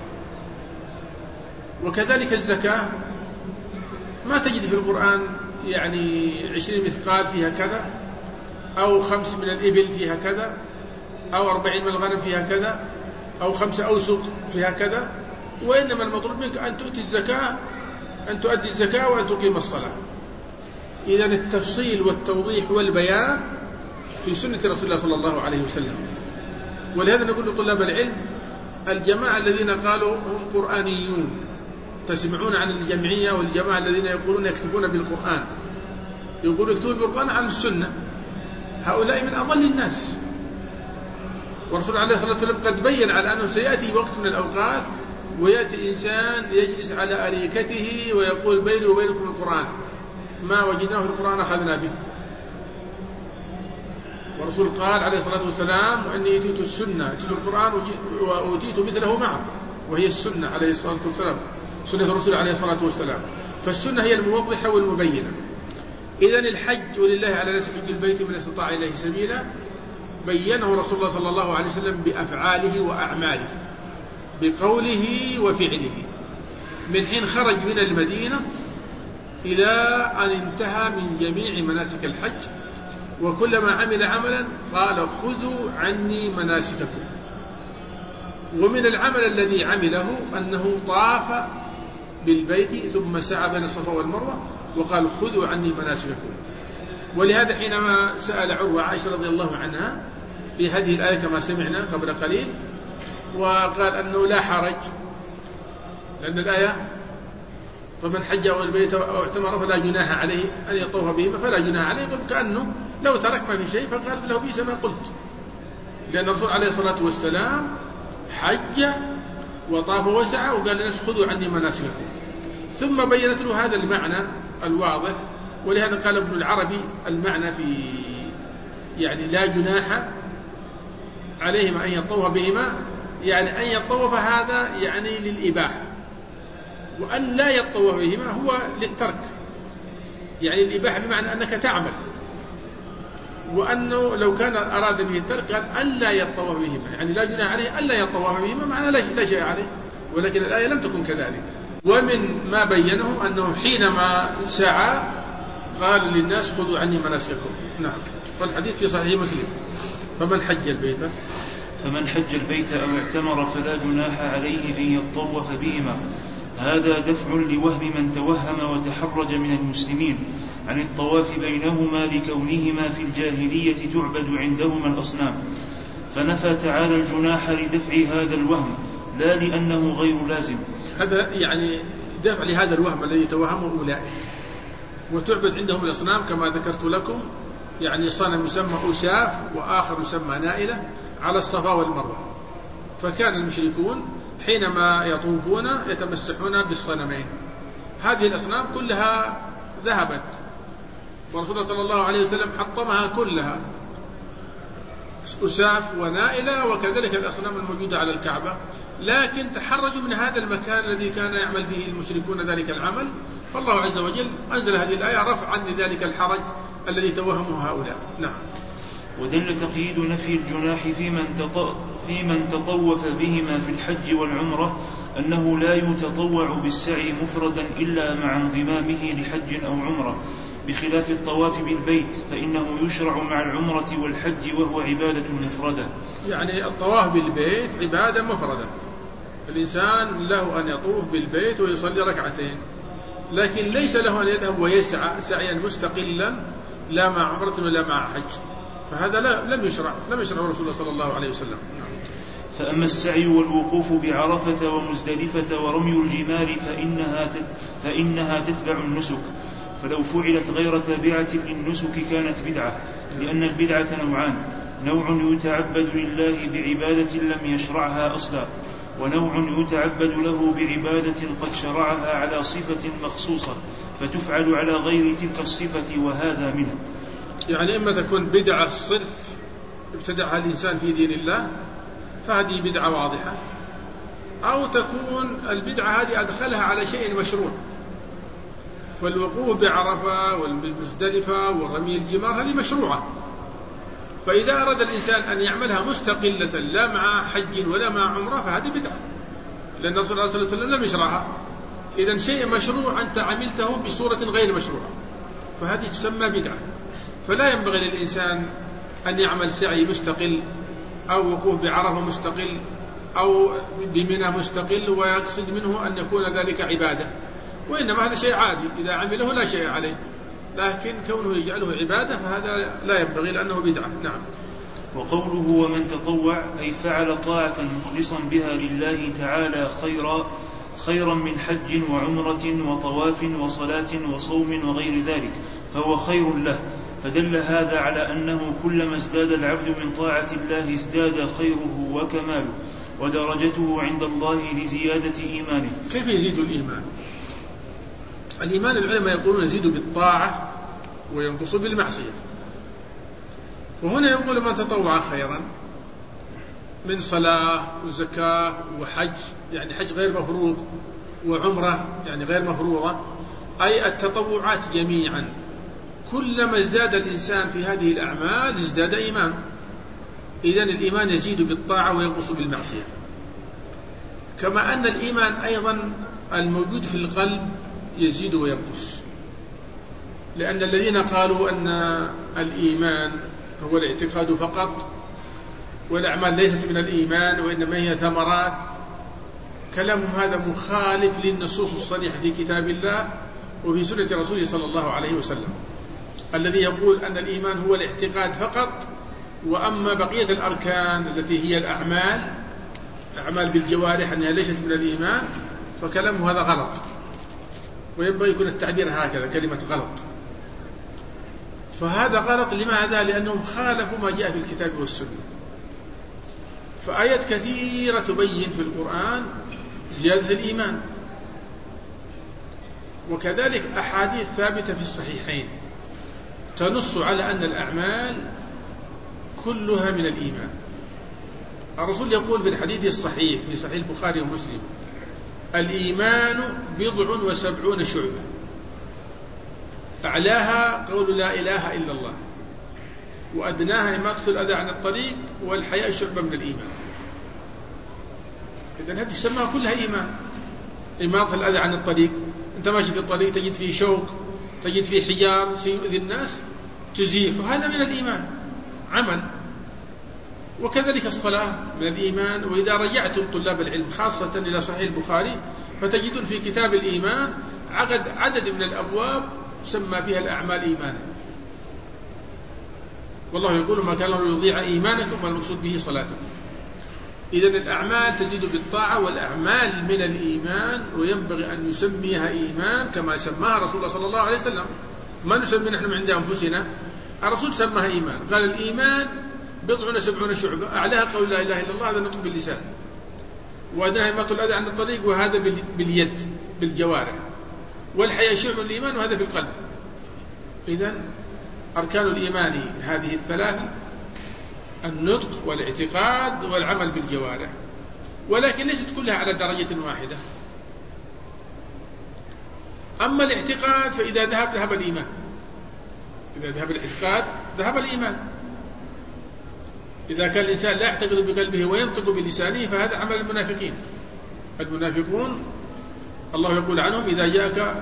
وكذلك الزكاة ما تجد في القرآن يعني 20 مثقال فيها كذا، أو 5 من الإبل فيها كذا، أو 40 من الغنم فيها كذا، أو 5 أوسق فيها كذا. وإنما المطلوب منك أن تؤتي الزكاة، أن تؤدي الزكاة وأن تقيم الصلاة. إذن التفصيل والتوضيح والبيان في سنة رسول الله صلى الله عليه وسلم. ولهذا نقول لطلاب العلم: الجماعة الذين قالوا هم قرآنيون، تسمعون عن الجمعية والجماعة الذين يقولون يكتبون بالقرآن، يقولون يكتبون بالقرآن عن السنة، هؤلاء من أضل الناس. والرسول عليه الصلاة والسلام قد بين على أنه سيأتي وقت من الأوقات ويأتي إنسان يجلس على أريكته ويقول: بيني وبينكم القرآن، ما وجدناه في القرآن أخذنا به. والرسول قال عليه الصلاة والسلام: وإني أتيت السنة، أتيت القرآن وأتيت مثله معه، وهي السنة عليه الصلاة والسلام، سنة الرسول عليه الصلاة والسلام. فالسنة هي الموضحة والمبينة. إذن الحج: ولله على الناس حج البيت من استطاع إليه سبيلا، بينه رسول الله صلى الله عليه وسلم بأفعاله وأعماله، بقوله وفعله، من حين خرج من المدينة إلى أن انتهى من جميع مناسك الحج. وكلما عمل عملا قال: خذوا عني مناسككم. ومن العمل الذي عمله أنه طاف بالبيت ثم سعى بين الصفا والمروة وقال: خذوا عني مناسككم. ولهذا حينما سأل عروة عائشة رضي الله عنها في هذه الآية كما سمعنا قبل قليل، وقال أنه لا حرج، لأن الآية: فمن حج أو البيت أو اعتمر فلا جناح عليه أن يطوف بهما، فلا جناح عليه، كأنه لو ترك ما في شيء، فقالت له: بئس ما قلت، لأن الرسول عليه الصلاة والسلام حج وطاف وسعى وقال للناس: خذوا عني مناسككم. ثم بينت له هذا المعنى الواضح. ولهذا قال ابن العربي المعنى في يعني لا جناح عليهما أن يطوف بهما، يعني أن يطوف هذا يعني للإباحة، وأن لا يطوف بهما هو للترك، يعني الإباحة بمعنى أنك تعمل، وأنه لو كان أراد به الترك قال أن لا يطوف بهما، يعني لا جناح عليه أن لا يطوف بهما، معنى لا شيء عليه. ولكن الآية لم تكن كذلك. ومن ما بينه أنه حينما سعى قال للناس: خذوا عني مناسككم. نعم. فالحديث في صحيح مسلم: فمن حج البيت أو اعتمر فلا جناح عليه أن يطوف بهما. هذا دفع لوهم من توهم وتحرج من المسلمين عن الطواف بينهما لكونهما في الجاهلية تعبد عندهما الأصنام، فنفى تعالى الجناح لدفع هذا الوهم، لا لأنه غير لازم. هذا يعني دفع لهذا الوهم الذي توهمه أولئك. وتعبد عندهم الأصنام كما ذكرت لكم، يعني صنم يسمى أساف وآخر يسمى نائلة على الصفا والمروة. فكان المشركون حينما يطوفون يتمسحون بالصنمين. هذه الأصنام كلها ذهبت، ورسول الله صلى الله عليه وسلم حطمها كلها، أساف ونائلة، وكذلك الأصنام الموجودة على الكعبة. لكن تحرجوا من هذا المكان الذي كان يعمل فيه المشركون ذلك العمل، فالله عز وجل أنزل هذه الآية رفعا لذلك الحرج الذي توهمه هؤلاء. نعم. ودل تقييد نفي الجناح في من تطوف بهما في الحج والعمرة أنه لا يتطوع بالسعي مفردا إلا مع انضمامه لحج أو عمرة، بخلاف الطواف بالبيت فإنه يشرع مع العمرة والحج وهو عبادة مفردة. يعني الطواف بالبيت عبادة مفردة، الإنسان له أن يطوف بالبيت ويصلي ركعتين، لكن ليس له أن يذهب ويسعى سعيا مستقلا لا مع عمرة ولا مع حج، فهذا لم يشرع رسول الله صلى الله عليه وسلم. فأما السعي والوقوف بعرفة ومزدلفة ورمي الجمار فإنها تتبع النسك، فلو فعلت غير تابعة للنسك كانت بدعة، لأن البدعة نوعان: نوع يتعبد لله بعبادة لم يشرعها أصلا، ونوع يتعبد له بعبادة قد شرعها على صفة مخصوصة فتفعل على غير تلك الصفة، وهذا منه. يعني إما تكون بدعة صرف ابتدعها الإنسان في دين الله فهذه بدعة واضحة، أو تكون البدعة هذه أدخلها على شيء مشروع، فالوقوف بعرفة والمزدلفة ورمي الجمار هذه مشروعة، فإذا أراد الإنسان أن يعملها مستقلة لا مع حج ولا مع عمرة فهذه بدعة، لأن الرسول صلى الله عليه وسلم لم يشرعها. إذن شيء مشروع أنت عملته بصورة غير مشروعة فهذه تسمى بدعة. فلا ينبغي للإنسان أن يعمل سعي مستقل أو وقوف بعرفة مستقل أو بمنى مستقل ويقصد منه أن يكون ذلك عبادة، وإنما هذا شيء عادي إذا عمله لا شيء عليه، لكن كونه يجعله عبادة فهذا لا ينبغي لأنه بدعة. نعم. وقوله ومن تطوع أي فعل طاعة مخلصا بها لله تعالى خيرا من حج وعمرة وطواف وصلاة وصوم وغير ذلك فهو خير له، فدل هذا على أنه كلما ازداد العبد من طاعة الله ازداد خيره وكماله ودرجته عند الله لزيادة إيمانه. كيف يزيد الإيمان؟ الإيمان العلماء يقولون يزيد بالطاعة وينقص بالمعصية، وهنا يقول من تطوع خيرا من صلاة وزكاة وحج، يعني حج غير مفروض، وعمرة يعني غير مفروضة، أي التطوعات جميعا كلما ازداد الإنسان في هذه الأعمال ازداد إيمان. إذن الإيمان يزيد بالطاعة وينقص بالمعصية، كما أن الإيمان أيضا الموجود في القلب يزيد وينقص، لأن الذين قالوا أن الإيمان هو الاعتقاد فقط والأعمال ليست من الإيمان وإنما هي ثمرات، كلامهم هذا مخالف للنصوص الصريحة في كتاب الله وفي سنة رسوله صلى الله عليه وسلم، الذي يقول أن الإيمان هو الاعتقاد فقط، وأما بقية الأركان التي هي الأعمال بالجوارح أنها ليست من الإيمان، فكلامه هذا غلط، وينبغي يكون التعبير هكذا كلمة غلط. فهذا غلط لماذا؟ لأنهم خالفوا ما جاء في الكتاب والسنة، فآيات كثيرة تبين في القرآن زيادة الإيمان، وكذلك أحاديث ثابتة في الصحيحين تنص على أن الأعمال كلها من الإيمان. الرسول يقول في الحديث الصحيح في صحيح البخاري ومسلم: الإيمان 70 شعبة، أعلاها قول لا إله إلا الله، وأدناها إماطة الأذى عن الطريق، والحياء شعبة من الإيمان. إذن هذه تسمى كلها إيمان. إماطة الأذى عن الطريق، أنت ماشي في الطريق تجد فيه شوك، تجد فيه حجار سيؤذي الناس، تزيح، وهذا من الإيمان عمل. وكذلك الصلاة من الإيمان. وإذا رجعتم طلاب العلم خاصة إلى صحيح البخاري فتجدون في كتاب الإيمان عدد من الأبواب سمى فيها الأعمال إيمانا، والله يقول ما كان الله يضيع إيمانكم، والمقصود به صلاتكم. إذن الأعمال تزيد بالطاعة، والأعمال من الإيمان، وينبغي أن يسميها إيمان كما سماها رسول الله صلى الله عليه وسلم. ما نسمي نحن من عند أنفسنا، الرسول سماها إيمان، قال الإيمان 70 شعبة، أعلاها قول لا إله إلا الله، هذا نطق باللسان، وأدناها إماطة الأذى عن الطريق، وهذا باليد بالجوارح، والحياء شعب الإيمان، وهذا في القلب. إذن أركان الإيمان هذه الثلاثة: النطق والاعتقاد والعمل بالجوارح، ولكن ليست كلها على درجة واحدة. أما الاعتقاد فإذا ذهب الإيمان، إذا ذهب الاعتقاد ذهب الإيمان. إذا كان الإنسان لا يعتقد بقلبه وينطق بلسانه فهذا عمل المنافقين. المنافقون الله يقول عنهم إذا جاءك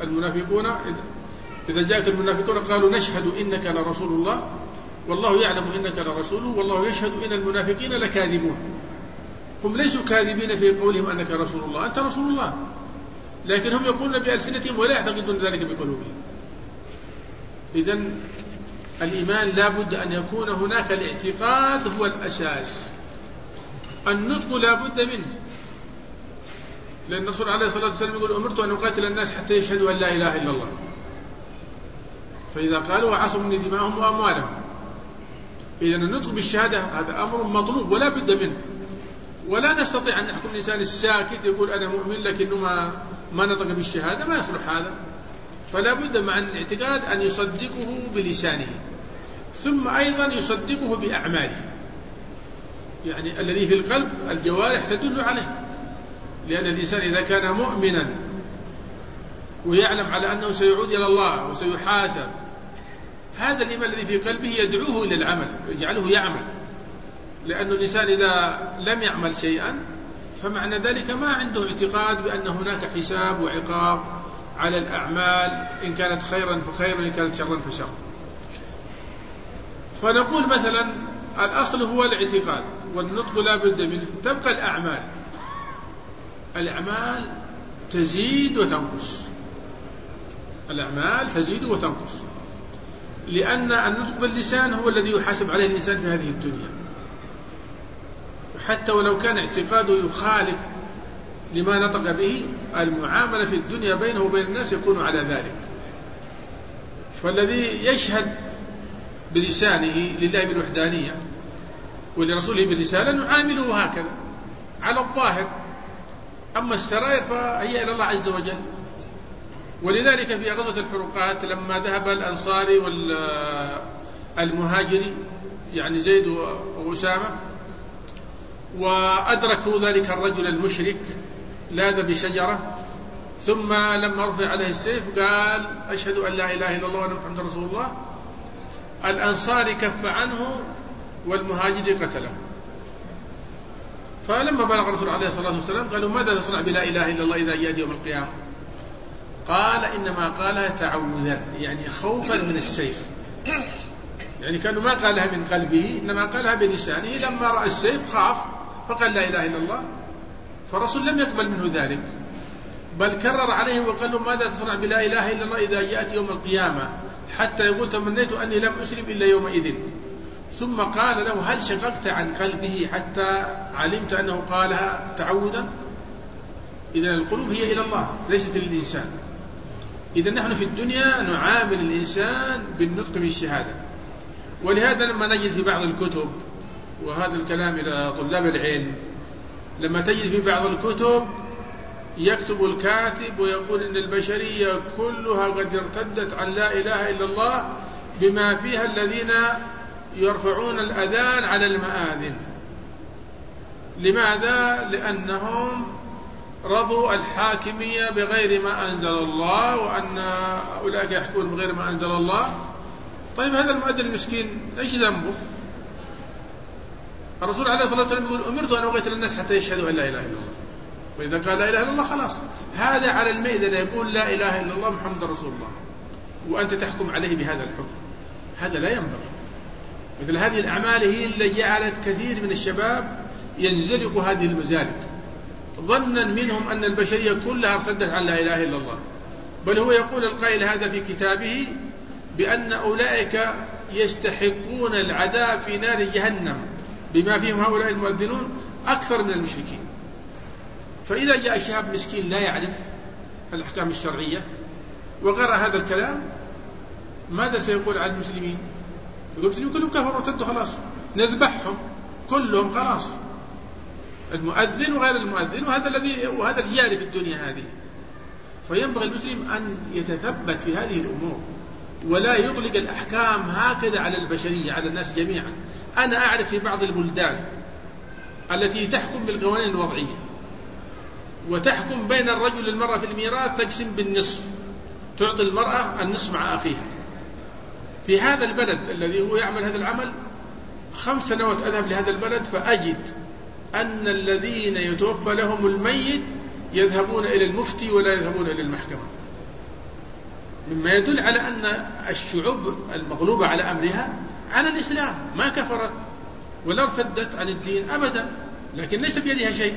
المنافقون قالوا نشهد إنك لرسول الله والله يعلم إنك لرسوله والله يشهد إن المنافقين لكاذبون. هم ليسوا كاذبين في قولهم أنك رسول الله، أنت رسول الله، لكن هم يقولون بألسنتهم ولا يعتقدون ذلك بقلوبهم. إذن الإيمان لا بد أن يكون هناك الاعتقاد هو الأساس. النطق لا بد منه، لأن الرسول عليه الصلاة والسلام يقول أمرت أن أقاتل الناس حتى يشهدوا أن لا إله إلا الله، فإذا قالوا وعصموا دماءهم وأموالهم. إذن النطق بالشهادة هذا أمر مطلوب ولا بد منه، ولا نستطيع أن نحكم الإنسان الساكت يقول أنا مؤمن لكنه ما نطق بالشهادة، ما يصلح هذا. فلا بد مع الاعتقاد أن يصدقه بلسانه، ثم أيضا يصدقه بأعماله، يعني الذي في القلب الجوارح تدل عليه. لأن الإنسان إذا كان مؤمنا ويعلم على أنه سيعود إلى الله وسيحاسب، هذا الإيمان الذي في قلبه يدعوه إلى العمل ويجعله يعمل. لأن الإنسان إذا لم يعمل شيئا فمعنى ذلك ما عنده اعتقاد بأن هناك حساب وعقاب على الأعمال، إن كانت خيرا فخير وإن كانت شرا فشر. فنقول مثلا الأصل هو الاعتقاد والنطق لا بد منه. تبقى الأعمال تزيد وتنقص، الأعمال تزيد وتنقص، لأن النطق باللسان هو الذي يحاسب عليه الإنسان في هذه الدنيا، حتى ولو كان اعتقاده يخالف لما نطق به، المعاملة في الدنيا بينه وبين الناس يكون على ذلك. فالذي يشهد بلسانه لله بالوحدانية ولرسوله بالرسالة نعامله هكذا على الظاهر، أما السرائر فهي إلى الله عز وجل. ولذلك في غزوة الحروقات لما ذهب الأنصاري والمهاجري يعني زيد وأسامة وأدركوا ذلك الرجل المشرك لاذ بشجرة، ثم لما رفع عليه السيف قال أشهد أن لا إله إلا الله وأن محمد رسول الله، الأنصاري كف عنه والمهاجري قتله. فلما بلغ الرسول عليه الصلاة والسلام قالوا ماذا تصنع بلا إله إلا الله إذا جاءت يوم القيامة؟ قال إنما قالها تعوذا، يعني خوفا من السيف، يعني كانوا ما قالها من قلبه إنما قالها بلسانه، لما رأى السيف خاف فقال لا إله إلا الله. فالرسول لم يقبل منه ذلك، بل كرر عليه وقال له ماذا تصنع بلا إله إلا الله إذا جاءت يوم القيامة، حتى يقول تمنيت أني لم أسلم إلا يومئذ. ثم قال له هل شققت عن قلبه حتى علمت أنه قالها تعوذا؟ إذن القلوب هي إلى الله ليست للإنسان. إذن نحن في الدنيا نعامل الإنسان بالنطق بالشهادة. ولهذا لما نجد في بعض الكتب، وهذا الكلام إلى طلاب العلم، لما تجد في بعض الكتب يكتب الكاتب ويقول إن البشرية كلها قد ارتدت عن لا إله إلا الله بما فيها الذين يرفعون الأذان على المآذن. لماذا؟ لأنهم رضوا الحاكمية بغير ما أنزل الله، وأن أولئك يحكمون بغير ما أنزل الله. طيب هذا المؤذن المسكين إيش ذنبه؟ الرسول عليه الصلاة والسلام يقول أمرت أن أقاتل الناس حتى يشهدوا أن لا إله إلا الله، وإذا قال لا إله إلا الله خلاص. هذا على المئذن يقول لا إله إلا الله محمد رسول الله، وأنت تحكم عليه بهذا الحكم، هذا لا ينبغي. مثل هذه الأعمال هي اللي جعلت كثير من الشباب ينزلق هذه المزالق ظنا منهم أن البشرية كلها ارتدت عن لا إله إلا الله. بل هو يقول القائل هذا في كتابه بأن أولئك يستحقون العذاب في نار جهنم بما فيهم هؤلاء المؤذنون أكثر من المشركين. فإذا جاء شاب مسكين لا يعرف الأحكام الشرعية وقرأ هذا الكلام، ماذا سيقول على المسلمين؟ يقول المسلمين كلهم كفروا وارتدوا خلاص، نذبحهم كلهم خلاص، المؤذن وغير المؤذن، وهذا الجاري في الدنيا هذه. فينبغي المسلم أن يتثبت في هذه الأمور ولا يطلق الأحكام هكذا على البشرية، على الناس جميعا. أنا أعرف في بعض البلدان التي تحكم بالقوانين الوضعية وتحكم بين الرجل والمرأة في الميراث تقسم بالنصف تعطي المرأة النصف مع أخيها. في هذا البلد الذي هو يعمل هذا العمل 5 سنوات أذهب لهذا البلد فأجد أن الذين يتوفى لهم الميت يذهبون إلى المفتي ولا يذهبون إلى المحكمة، مما يدل على أن الشعوب المغلوبة على أمرها على الإسلام ما كفرت ولا ارتدت عن الدين أبدا، لكن ليس بيدها شيء.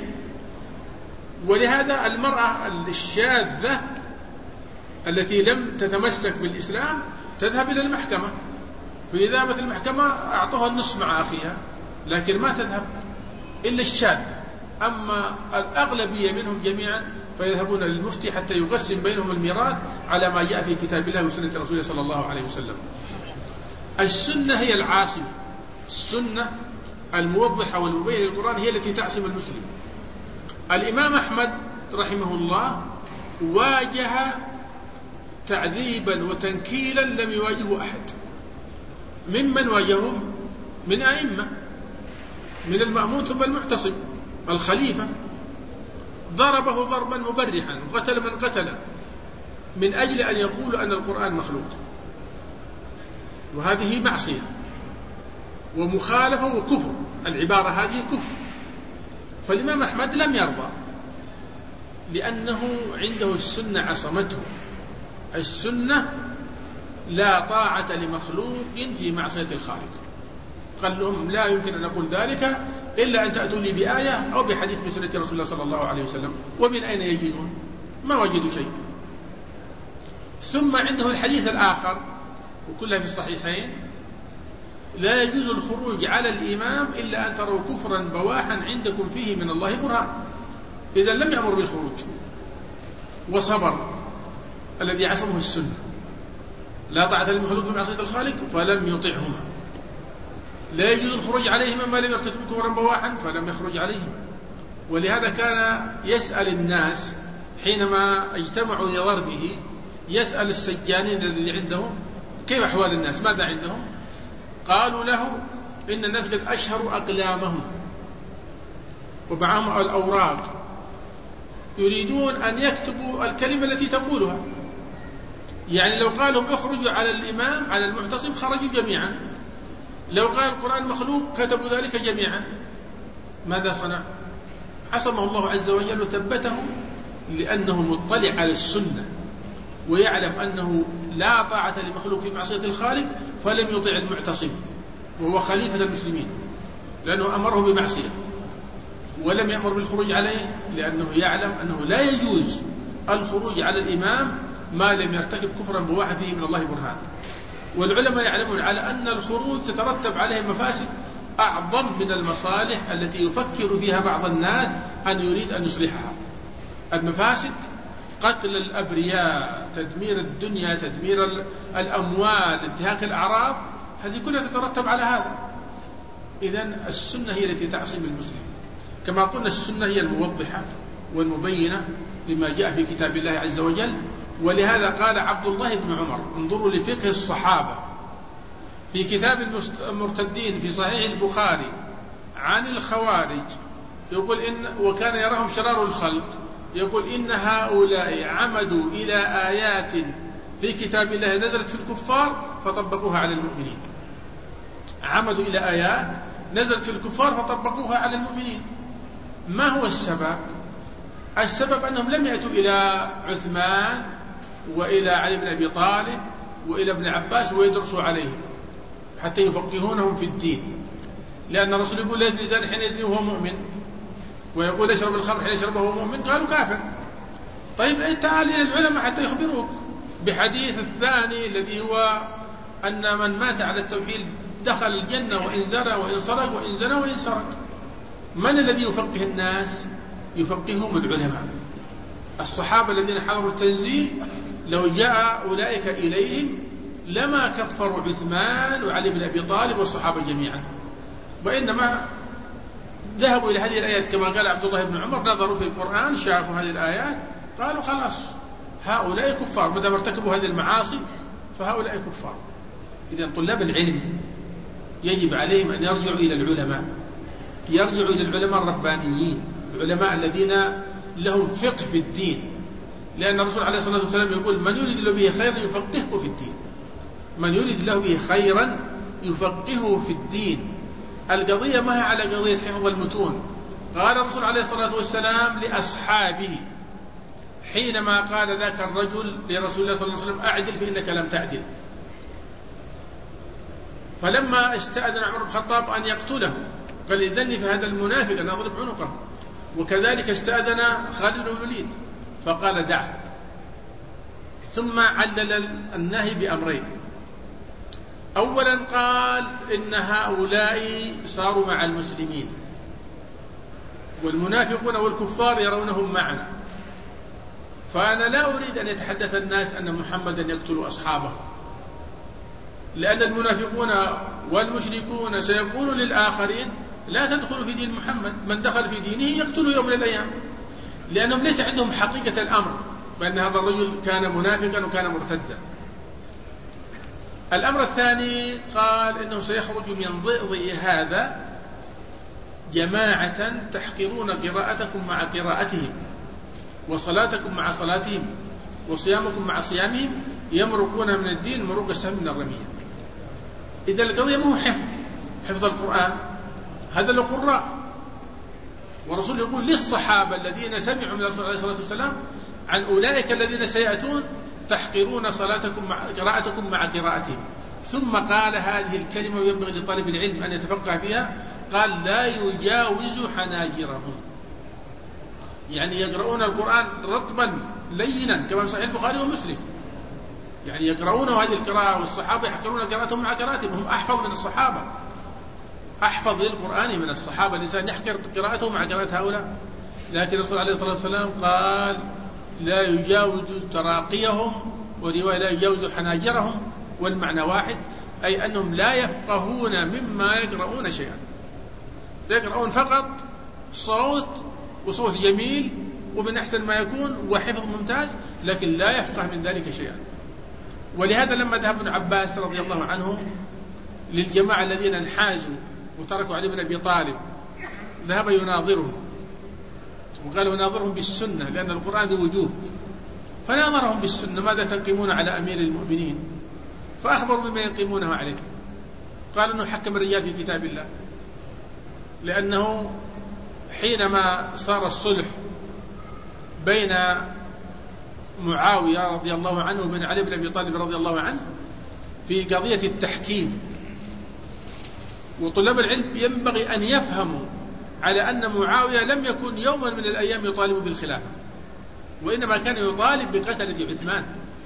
ولهذا المرأة الشاذة التي لم تتمسك بالإسلام تذهب إلى المحكمة، فإذا ذهبت المحكمة أعطوها النصف مع أخيها، لكن ما تذهب إلا الشاذ. أما الأغلبية منهم جميعا فيذهبون للمفتي حتى يقسم بينهم الميراث على ما جاء في كتاب الله وسنة رسوله صلى الله عليه وسلم. السنة هي العاصمة، السنة الموضحة والمبينة للقرآن هي التي تعصم المسلم. الإمام أحمد رحمه الله واجه تعذيبا وتنكيلا لم يواجهه أحد. ممن واجههم؟ من أئمة، من المأمون ثم المعتصم الخليفة، ضربه ضربا مبرحا وقتل من قتل من أجل أن يقولوا أن القرآن مخلوق، وهذه معصية ومخالفة وكفر، العبارة هذه كفر. فالإمام أحمد لم يرضى لأنه عنده السنة عصمته. السنة لا طاعة لمخلوق في معصية الخالق. قال لهم لا يمكن أن أقول ذلك إلا أن تأتوا لي بآية أو بحديث بسنة رسول الله صلى الله عليه وسلم. ومن أين يجدون؟ ما وجدوا شيء. ثم عنده الحديث الآخر وكلها في الصحيحين: لا يجوز الخروج على الإمام إلا أن تروا كفرا بواحا عندكم فيه من الله برهان. إذا لم يأمر بالخروج وصبر الذي عصمه السنة. لا طاعة للمخلوق بمعصية الخالق فلم يطعهما. لا يجوز الخروج عليهما ما لم يرتكبوا كفرا بواحا فلم يخرج عليهم. ولهذا كان يسأل الناس حينما اجتمعوا لضربه، يسأل السجانين الذي عندهم كيف أحوال الناس، ماذا عندهم؟ قالوا له إن الناس قد أشهروا أقلامهم ومعهم الأوراق يريدون أن يكتبوا الكلمة التي تقولها. يعني لو قالوا اخرجوا على الإمام على المعتصم خرجوا جميعا، لو قال القرآن مخلوق كتبوا ذلك جميعا. ماذا صنع؟ عصمه الله عز وجل وثبته لأنه مطلع على السنة ويعلم أنه لا طاعة لمخلوق في معصية الخالق، فلم يطع المعتصم وهو خليفة المسلمين لأنه أمره بمعصية، ولم يأمر بالخروج عليه لأنه يعلم أنه لا يجوز الخروج على الإمام ما لم يرتكب كفرا بواحا فيه من الله برهان. والعلماء يعلمون على أن الخروج تترتب عليه مفاسد أعظم من المصالح التي يفكر فيها بعض الناس أن يريد أن يصلحها. المفاسد قتل الأبرياء، تدمير الدنيا، تدمير الأموال، انتهاك الأعراض، هذه كلها تترتب على هذا. إذن السنة هي التي تعصم المسلم. كما قلنا السنة هي الموضحة والمبينة لما جاء في كتاب الله عز وجل. ولهذا قال عبد الله بن عمر، انظروا لفقه الصحابة، في كتاب المرتدين في صحيح البخاري عن الخوارج يقول وكان يراهم شرار الخلق، يقول إن هؤلاء عمدوا إلى آيات في كتاب الله نزلت في الكفار فطبقوها على المؤمنين. عمدوا إلى آيات نزلت في الكفار فطبقوها على المؤمنين. ما هو السبب؟ السبب أنهم لم يأتوا إلى عثمان وإلى علي بن أبي طالب وإلى ابن عباس ويدرسوا عليهم حتى يفقهونهم في الدين، لأن الرسول يقول لا يزني زاني حين يزني وهو مؤمن، ويقول يشرب الخمر حين يشربه وهو مؤمن، قالوا كافر. طيب تعال إلى العلماء حتى يخبروك بحديث الثاني الذي هو أن من مات على التوحيد دخل الجنة وإن زرع وإن سرق وإن زنى وإن سرق. من الذي يفقه الناس؟ يفقههم العلماء. الصحابة الذين حضروا التنزيل لو جاء أولئك إليهم لما كفروا عثمان وعلي بن أبي طالب والصحابة جميعا، وإنما ذهبوا إلى هذه الآيات كما قال عبد الله بن عمر، نظروا في القرآن شافوا هذه الآيات قالوا خلاص هؤلاء كفار، مدام ارتكبوا هذه المعاصي فهؤلاء كفار. إذن طلاب العلم يجب عليهم أن يرجعوا إلى العلماء، يرجعوا إلى العلماء الربانيين، العلماء الذين لهم فقه في الدين، لأن الرسول عليه الصلاة والسلام يقول من يريد الله به خيرا يفقهه في الدين، من يريد الله به خيرا يفقهه في الدين. القضية ما هي على قضية حفظ المتون. قال الرسول عليه الصلاة والسلام لأصحابه حينما قال ذاك الرجل لرسول الله صلى الله عليه وسلم أعدل فإنك لم تعدل، فلما استأذن عمر بن الخطاب أن يقتله قال إذن لي في هذا المنافق أن أضرب عنقه، وكذلك استأذن خالد بن الوليد فقال دعه. ثم علل النهي بأمرين. أولا قال إن هؤلاء صاروا مع المسلمين والمنافقون والكفار يرونهم معنا، فأنا لا أريد أن يتحدث الناس أن محمدا يقتل أصحابه، لأن المنافقون والمشركون سيقولون للآخرين لا تدخلوا في دين محمد، من دخل في دينه يقتله يوم من الأيام، لأنهم ليس عندهم حقيقة الأمر بأن هذا الرجل كان منافقا وكان مرتدا. الأمر الثاني قال إنه سيخرج من ضئضئ هذا جماعة تحقرون قراءتكم مع قراءتهم وصلاتكم مع صلاتهم وصيامكم مع صيامهم، يمرقون من الدين مروق السهم من الرمية. إذا القضية مو حفظ القرآن، هذا القراء، ورسول يقول للصحابة الذين سمعوا من الرسول عليه الصلاة والسلام عن أولئك الذين سيأتون تحقرون صلاتكم مع قراءتكم مع قراءتهم. ثم قال هذه الكلمة وينبغي لطالب العلم أن يتفقه فيها، قال لا يجاوز حناجرهم، يعني يقرؤون القرآن رطبا لينا كما في صحيح البخاري ومسلم، يعني يقرؤونه هذه القراءة، والصحابة يحقرون قراءتهم مع قراءتهم، هم أحفظ من الصحابة، أحفظ للقرآن من الصحابة، الإنسان يحقر قراءته مع قراءة هؤلاء. لكن الرسول عليه الصلاة والسلام قال لا يجاوز تراقيهم، ورواية لا يجاوز حناجرهم، والمعنى واحد، أي أنهم لا يفقهون مما يقرؤون شيئا، يقرؤون فقط صوت وصوت جميل ومن أحسن ما يكون وحفظ ممتاز، لكن لا يفقه من ذلك شيئا. ولهذا لما ذهب ابن عباس رضي الله عنه للجماعة الذين انحازوا وتركوا علي بن أبي طالب، ذهب يناظرهم وقال يناظرهم بالسنة لأن القرآن ذي وجوه، فناظرهم بالسنة ماذا تنقمون على أمير المؤمنين، فأخبروا بما ينقمونه عليه. قال أنه حكم الرجال في كتاب الله، لأنه حينما صار الصلح بين معاوية رضي الله عنه وبين علي بن أبي طالب رضي الله عنه في قضية التحكيم، وطلاب العلم ينبغي أن يفهموا على أن معاوية لم يكن يوما من الأيام يطالب بالخلافة، وإنما كان يطالب بقتلة عثمان،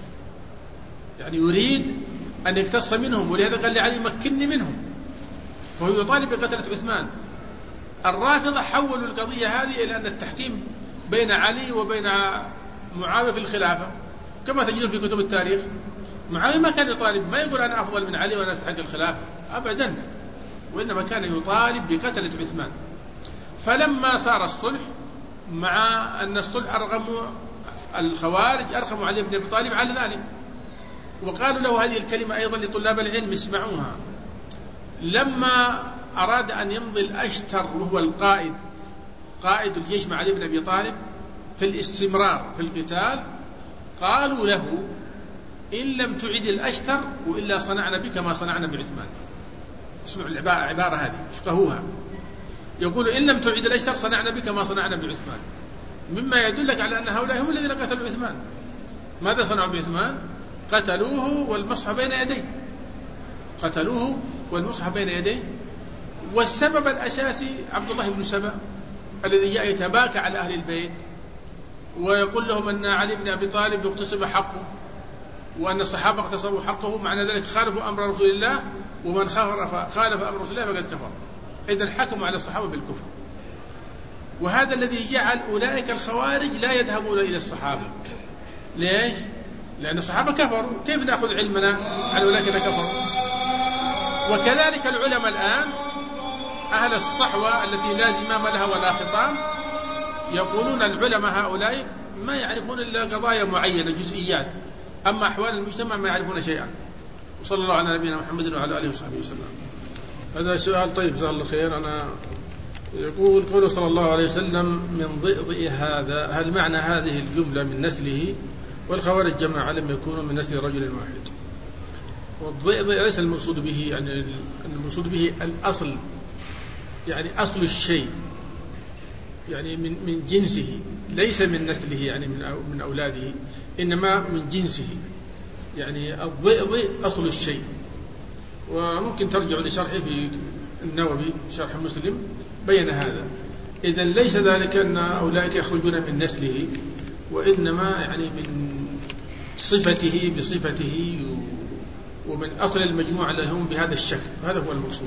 يعني يريد أن يقتص منهم، ولهذا قال لعلي مكنني منهم، فهو يطالب بقتلة عثمان. الرافضة حولوا القضية هذه إلى أن التحكيم بين علي وبين معاوية في الخلافة، كما تجدون في كتب التاريخ. معاوية ما كان يطالب، ما يقول أنا أفضل من علي وأنا أستحق الخلافة أبدا، وإنما كان يطالب بقتلة عثمان. فلما صار الصلح، مع أن الصلح أرغموا الخوارج، أرغموا علي بن أبي طالب على ذلك، وقالوا له هذه الكلمة أيضا لطلاب العلم اسمعوها. لما أراد أن يمضي الأشتر وهو القائد، قائد الجيش مع علي بن أبي طالب في الاستمرار في القتال، قالوا له إن لم تعد الأشتر وإلا صنعنا بك ما صنعنا بعثمان. اسمعوا العبارة هذه، افقهوها. يقول إن لم تعد الأشتر صنعنا بك ما صنعنا بعثمان، مما يدلك على أن هؤلاء هم الذين قتلوا عثمان. ماذا صنعوا بعثمان؟ قتلوه والمصحف بين يديه، قتلوه والمصحف بين يديه. والسبب الأساسي عبد الله بن سبأ الذي جاء يتباكى على أهل البيت ويقول لهم أن علي بن أبي طالب يغتصب حقه وأن الصحابة اغتصبوا حقه، معنى ذلك خالفوا أمر رسول الله، ومن خالف أمر رسول الله فقد كفر. إذن حكموا على الصحابة بالكفر، وهذا الذي جعل أولئك الخوارج لا يذهبون إلى الصحابة. ليش؟ لأن الصحابة كفروا، كيف نأخذ علمنا عن أولئك كفروا؟ وكذلك العلماء الآن أهل الصحوة التي لا زمام لها ولا خطام، يقولون العلماء هؤلاء ما يعرفون إلا قضايا معينة جزئيات، أما أحوال المجتمع ما يعرفون شيئا. وصلى الله على نبينا محمد وعلى آله وصحبه وسلم. هذا سؤال طيب، جزاه الله خير. أنا يقول قوله صلى الله عليه وسلم من ضئضئ هذا، هل معنى هذه الجملة من نسله؟ والخوارج جماعة لم يكونوا من نسل رجل واحد. والضئضئ ليس المقصود به، يعني المقصود به الأصل، يعني أصل الشيء، يعني من جنسه، ليس من نسله يعني من أولاده، إنما من جنسه، يعني الضئضئ أصل الشيء. وممكن ترجع لشرحه في النووي شرح مسلم بين هذا. إذن ليس ذلك أن أولئك يخرجون من نسله، وإنما يعني من صفته بصفته ومن أصل المجموعة لهم بهذا الشكل، هذا هو المقصود.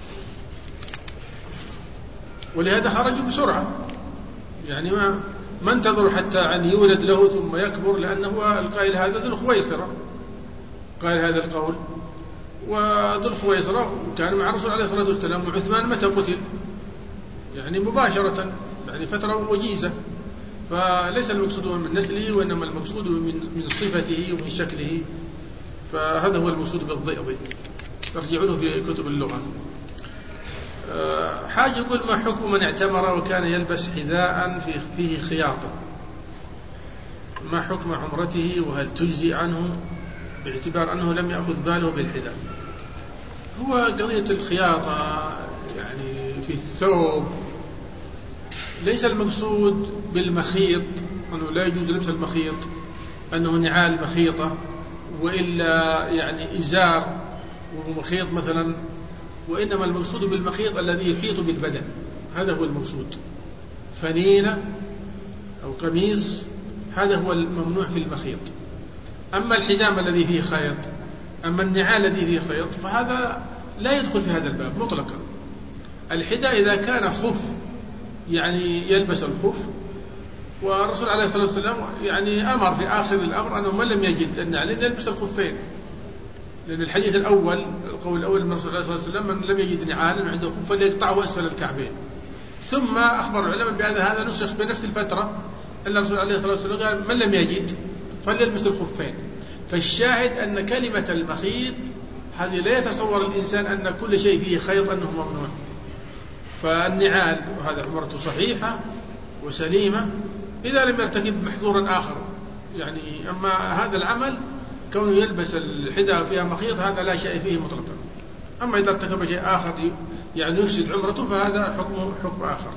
ولهذا خرجوا بسرعة، يعني ما انتظروا حتى أن يولد له ثم يكبر، لأنه القائل هذا ذو الخويصرة قال هذا القول، وذو الخويصرة كان مع الرسول عليه الصلاة والسلام. وعثمان متى قتل؟ يعني مباشرة، يعني فترة وجيزة. فليس المقصود من نسله، وإنما المقصود من صفته ومن شكله. فهذا هو المقصود بالضئضئ، ترجعوا له في كتب اللغة. حاج يقول ما حكم من اعتمر وكان يلبس حذاء فيه خياطة؟ ما حكم عمرته، وهل تجزي عنه باعتبار أنه لم يأخذ باله بالحذاء؟ هو قضية الخياطة يعني في الثوب، ليس المقصود بالمخيط أنه لا يجوز لبس المخيط، أنه نعال مخيطة، وإلا يعني إزار ومخيط مثلا، وإنما المقصود بالمخيط الذي يحيط بالبدن، هذا هو المقصود. فنينة أو قميص، هذا هو الممنوع في المخيط. أما الحزام الذي فيه خيط، أما النعال الذي فيه خيط، فهذا لا يدخل في هذا الباب مطلقا. الحذاء إذا كان خف، يعني يلبس الخف. والرسول عليه الصلاة والسلام يعني أمر في آخر الأمر أنه من لم يجد النعلين يلبس الخفين، لأن الحديث الأول، القول الأول من الرسول عليه الصلاة والسلام من لم يجد نعالا عنده خف فليقطعه أسفل الكعبين. ثم أخبر العلماء بأن هذا نسخ بنفس الفترة، أن الرسول عليه الصلاة والسلام قال من لم يجد فليلبس الخفين. فالشاهد أن كلمة المخيط هذه لا يتصور الإنسان أن كل شيء فيه خيط أنه ممنوع. فالنعال وهذا عمرته صحيحة وسليمة إذا لم يرتكب محظورا آخر، يعني أما هذا العمل كونه يلبس الحذاء فيها مخيط هذا لا شيء فيه مطلقا. أما إذا ارتكب شيء آخر يعني يفسد عمرته فهذا حكم آخر.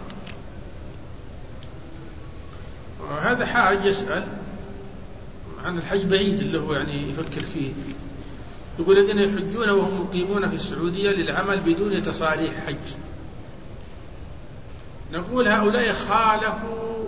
هذا حاج يسأل عن الحج بعيد اللي هو يعني يفكر فيه، يقول الذين يحجون وهم مقيمون في السعودية للعمل بدون تصاريح حج، نقول هؤلاء خالفوا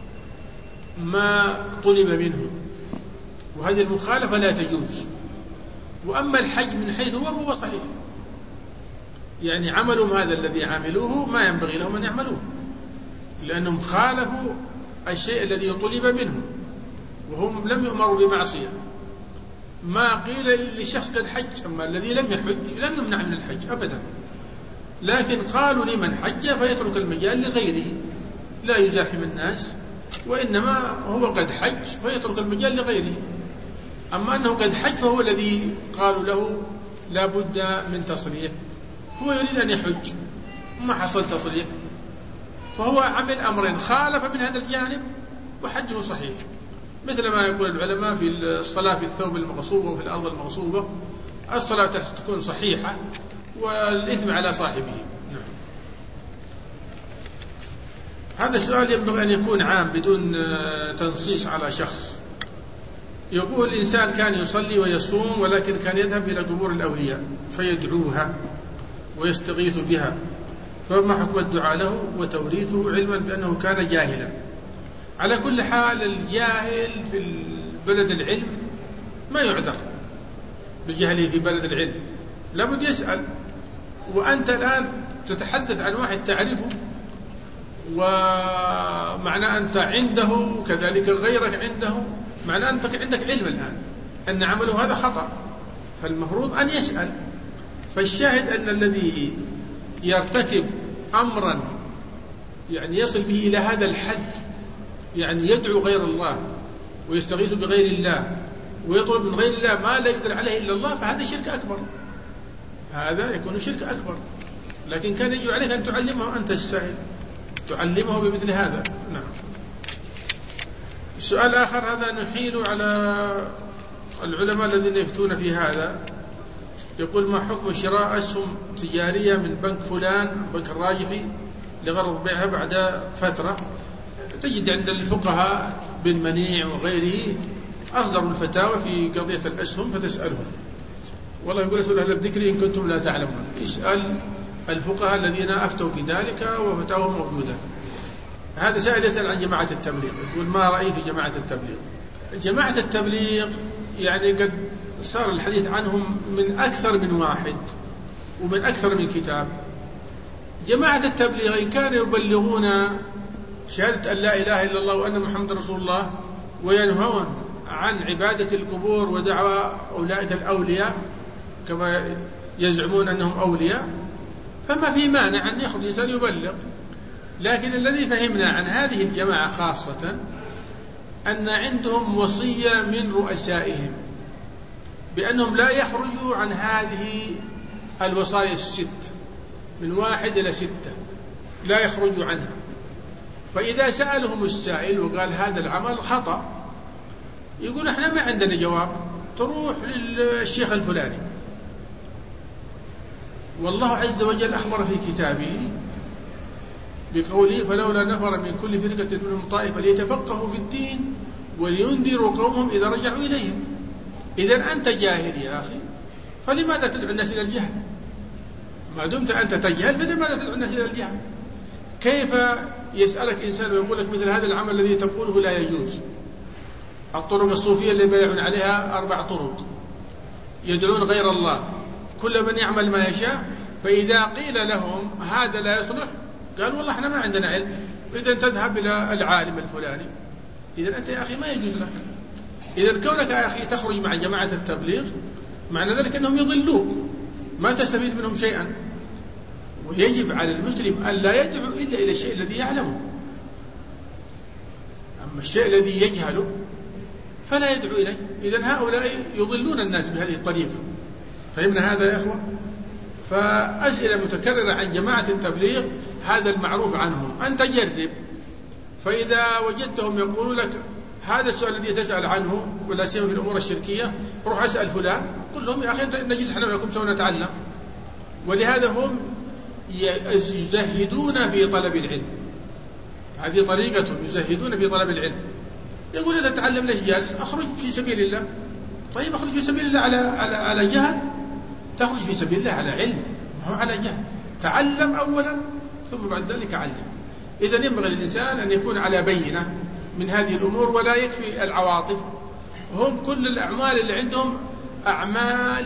ما طلب منهم، وهذه المخالفة لا تجوز. وأما الحج من حيث هو صحيح، يعني عملهم هذا الذي عملوه ما ينبغي لهم أن يعملوه، لأنهم خالفوا الشيء الذي طلب منهم، وهم لم يؤمروا بمعصية. ما قيل للشخص قد حج، أما الذي لم يحج لم يمنع من الحج أبدا، لكن قالوا لمن حج فيترك المجال لغيره، لا يزاحم الناس، وإنما هو قد حج فيترك المجال لغيره. أما أنه قد حج فهو الذي قالوا له لا بد من تصريح، هو يريد أن يحج وما حصل تصريح، فهو عمل أمرين، خالف من هذا الجانب وحجه صحيح، مثل ما يقول العلماء في الصلاة في الثوب المغصوب وفي الأرض المغصوبة، الصلاة تكون صحيحة والإثم على صاحبه. نعم. هذا السؤال ينبغي أن يكون عام بدون تنصيص على شخص. يقول الإنسان كان يصلي ويصوم ولكن كان يذهب إلى قبور الأولياء فيدعوها ويستغيث بها، فما حكم الدعاء له وتوريثه علما بأنه كان جاهلا؟ على كل حال الجاهل في بلد العلم ما يعذر بجهله في بلد العلم، لابد يسأل. وأنت الآن تتحدث عن واحد تعرفه، ومعنى أنت عنده كذلك غيرك عنده، معنى أنت عندك علم الآن أن عمله هذا خطأ، فالمفروض أن يسأل. فالشاهد أن الذي يرتكب أمرا يعني يصل به إلى هذا الحد، يعني يدعو غير الله ويستغيث بغير الله ويطلب من غير الله ما لا يقدر عليه إلا الله، فهذا شرك أكبر، هذا يكون شرك أكبر. لكن كان يجب عليك أن تعلمه أنت السائل، تعلمه بمثل هذا. نعم. السؤال الآخر هذا نحيل على العلماء الذين يفتون في هذا، يقول: ما حكم شراء أسهم تجارية من بنك فلان، بنك الراجحي، لغرض بيعها بعد فترة؟ تجد عند الفقهاء بن منيع وغيره أصدروا الفتاوى في قضية الأسهم، فتسألهم. والله يقول: اسأل أهل الذكر إن كنتم لا تعلمون. اسأل الفقهاء الذين أفتوا في ذلك وفتاوهم موجودة. هذا سائل يسأل عن جماعة التبليغ، يقول: ما رأيي في جماعة التبليغ؟ جماعة التبليغ يعني قد صار الحديث عنهم من أكثر من واحد ومن أكثر من كتاب. جماعة التبليغ إن كانوا يبلغون شهادة أن لا إله إلا الله وأن محمد رسول الله وينهون عن عبادة القبور ودعوى أولئك الأولياء كما يزعمون أنهم أولياء، فما في مانع أن يخرج الإنسان يبلغ. لكن الذي فهمنا عن هذه الجماعة خاصة أن عندهم وصية من رؤسائهم بأنهم لا يخرجوا عن هذه الوصايا الست، من 1 إلى 6 لا يخرجوا عنها. فإذا سألهم السائل وقال هذا العمل خطأ، يقول: احنا ما عندنا جواب، تروح للشيخ الفلاني. والله عز وجل أخبر في كتابه بقوله: فلولا نفر من كل فرقة منهم طائفة ليتفقهوا في الدين ولينذروا قومهم إذا رجعوا إليهم. إذن أنت جاهل يا أخي، فلماذا تدعو الناس إلى الجهل؟ ما دمت أنت تجهل فلماذا تدعو الناس إلى الجهل؟ كيف يسألك إنسان ويقول لك مثل هذا العمل الذي تقوله لا يجوز؟ الطرق الصوفية اللي يبايعون عليها 4 طرق، يدعون غير الله، كل من يعمل ما يشاء. فإذا قيل لهم هذا لا يصلح قال: والله احنا ما عندنا علم. إذا تذهب إلى العالم الفلاني. إذا أنت يا أخي ما يجوز لك. إذا كونك يا أخي تخرج مع جماعة التبليغ معنى ذلك أنهم يضلوك، ما تستفيد منهم شيئا. ويجب على المسلم أن لا يدعو إلا إلى الشيء الذي يعلمه، أما الشيء الذي يجهله فلا يدعو إليه. إذن هؤلاء يضلون الناس بهذه الطريقة. فهمنا هذا يا أخوة؟ فأسئلة متكررة عن جماعة التبليغ هذا المعروف عنهم، أنت جرب. فإذا وجدتهم يقولوا لك هذا السؤال الذي تسأل عنه ولا سيما في الأمور الشركية، روح أسأل فلان، قل لهم: يا أخي أنت نجلس احنا وياكم سوف نتعلم. ولهذا هم يزهدون في طلب العلم، هذه طريقتهم، يزهدون في طلب العلم. يقول: إذا تتعلم ليش جالس؟ أخرج في سبيل الله. طيب أخرج في سبيل الله على جهل؟ تخرج في سبيل الله على علم، ما هو على جهل. تعلم أولا ثم بعد ذلك علم. إذن ينبغي للإنسان أن يكون على بينة من هذه الأمور، ولا يكفي العواطف. هم كل الأعمال اللي عندهم أعمال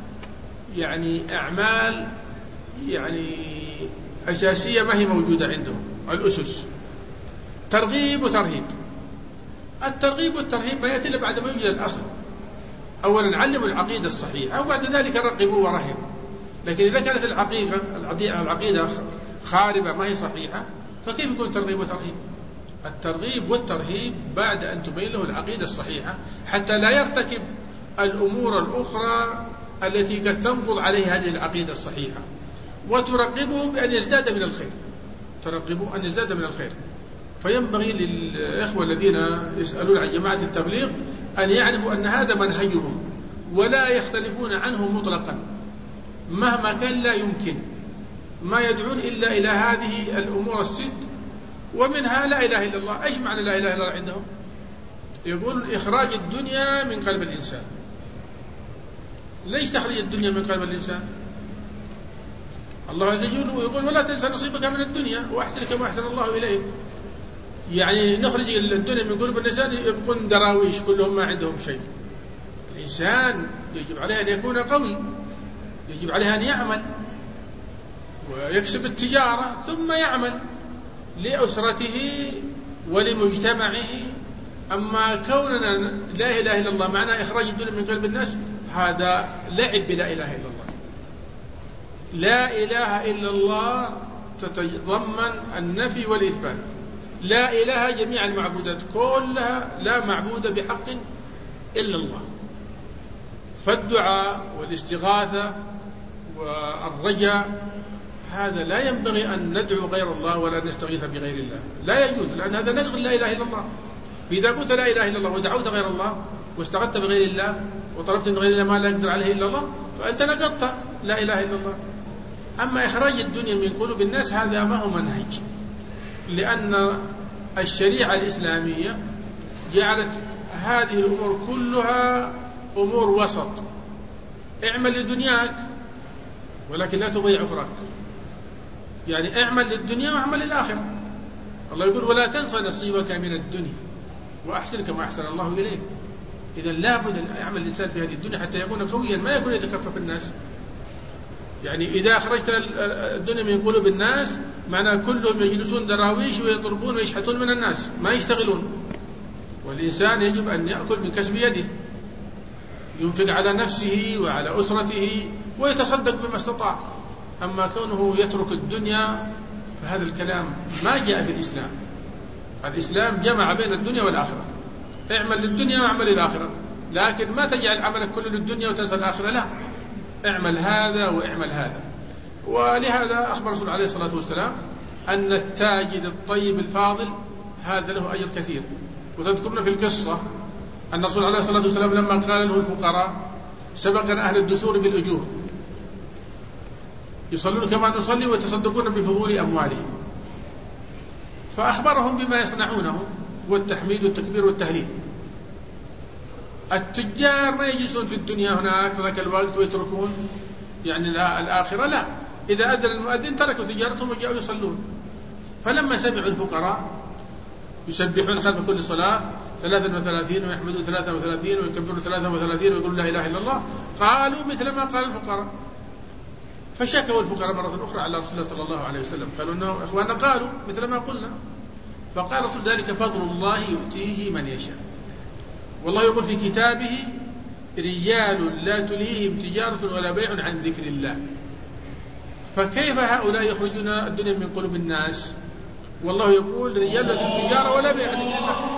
أساسية ما هي موجودة عندهم، الأسس ترغيب وترهيب. الترغيب والترهيب ما يأتي إلا بعد ما يوجد الأصل. أولا علموا العقيدة الصحيحة وبعد ذلك رغبوا ورهبوا. لكن إذا كانت العقيدة خاربة ما هي صحيحة، فكيف يكون ترغيب وترهيب؟ الترغيب والترهيب بعد أن تبين له العقيدة الصحيحة حتى لا يرتكب الأمور الأخرى التي قد تنقض عليه هذه العقيدة الصحيحة، وترغبه بأن يزداد من الخير، ترغبه أن يزداد من الخير. فينبغي للإخوة الذين يسألون عن جماعة التبليغ أن يعرفوا أن هذا منهجهم ولا يختلفون عنه مطلقا مهما كان. لا يمكن ما يدعون إلا إلى هذه الأمور الست، ومنها لا إله إلا الله. إيش معنى لا إله إلا الله عندهم؟ يقول: إخراج الدنيا من قلب الإنسان. ليش تخرج الدنيا من قلب الإنسان؟ الله عز وجل يقول: ولا تنسى نصيبك من الدنيا وأحسن كما أحسن الله إليك. يعني نخرج الدنيا من قلب الإنسان يبقون دراويش كلهم ما عندهم شيء. الإنسان يجب عليه أن يكون قوي، يجب عليه أن يعمل ويكسب التجارة ثم يعمل لأسرته ولمجتمعه. أما كوننا لا إله إلا الله معناه إخراج الدنيا من قلب الناس، هذا لعب بلا إله إلا الله. لا إله إلا الله تتضمن النفي والإثبات. لا إله جميع المعبودات كلها لا معبود بحق إلا الله. فالدعاء والاستغاثة والرجاء هذا لا ينبغي أن ندعو غير الله ولا نستغيث بغير الله، لا يجوز، لأن هذا نقض لا إله إلا الله. فإذا قلت لا إله إلا الله ودعوت غير الله واستغثت بغير الله وطلبت من غير الله ما لا يقدر عليه إلا الله فأنت نقضت لا إله إلا الله. أما إخراج الدنيا من قلوب الناس هذا ما هو منهج، لأن الشريعة الإسلامية جعلت هذه الأمور كلها أمور وسط. اعمل لدنياك ولكن لا تضيع أخراك، يعني اعمل للدنيا واعمل للآخرة. الله يقول ولا تنسى نصيبك من الدنيا وأحسن كما أحسن الله إليك. إذا لابد أن يعمل الإنسان في هذه الدنيا حتى يكون قويا، ما يكون يتكفف الناس. يعني إذا أخرجت الدنيا من قلوب الناس معناه كلهم يجلسون دراويش ويضربون ويشحتون من الناس ما يشتغلون. والإنسان يجب أن يأكل من كسب يده، ينفق على نفسه وعلى أسرته ويتصدق بما استطاع. أما كونه يترك الدنيا فهذا الكلام ما جاء في الإسلام. الإسلام جمع بين الدنيا والآخرة، اعمل للدنيا واعمل للآخرة، لكن ما تجعل عملك كله للدنيا وتنسى الآخرة، لا، اعمل هذا واعمل هذا. ولهذا أخبر رسول عليه الصلاة والسلام أن التاجر الطيب الفاضل هذا له أجر كثير. وتذكرون في القصة أن الرسول عليه الصلاة والسلام لما قال له الفقراء سبقنا أهل الدثور بالأجور، يصلون كما نصلي ويتصدقون بفضول أموالهم، فأخبرهم بما يصنعونه والتحميد والتكبير والتهليل. التجار ما يجلسون في الدنيا هناك ذاك الوقت ويتركون يعني الآخرة، لا، إذا أذن المؤذن تركوا تجارتهم وجاءوا يصلون. فلما سمعوا الفقراء يسبحون خلف كل صلاة 33 ويحمدون 33 ويكبرون 33 ويقولون لا إله إلا الله، قالوا مثل ما قال الفقراء. فشكوا الفقراء مرة أخرى على رسول الله صلى الله عليه وسلم، قالوا إنه إخواننا قالوا مثل ما قلنا. فقال رسول ذلك فضل الله يؤتيه من يشاء. والله يقول في كتابه رجال لا تلهيهم تجارة ولا بيع عن ذكر الله. فكيف هؤلاء يخرجون الدنيا من قلوب الناس والله يقول رجال لا تلهيهم تجارة ولا بيع عن ذكر الله؟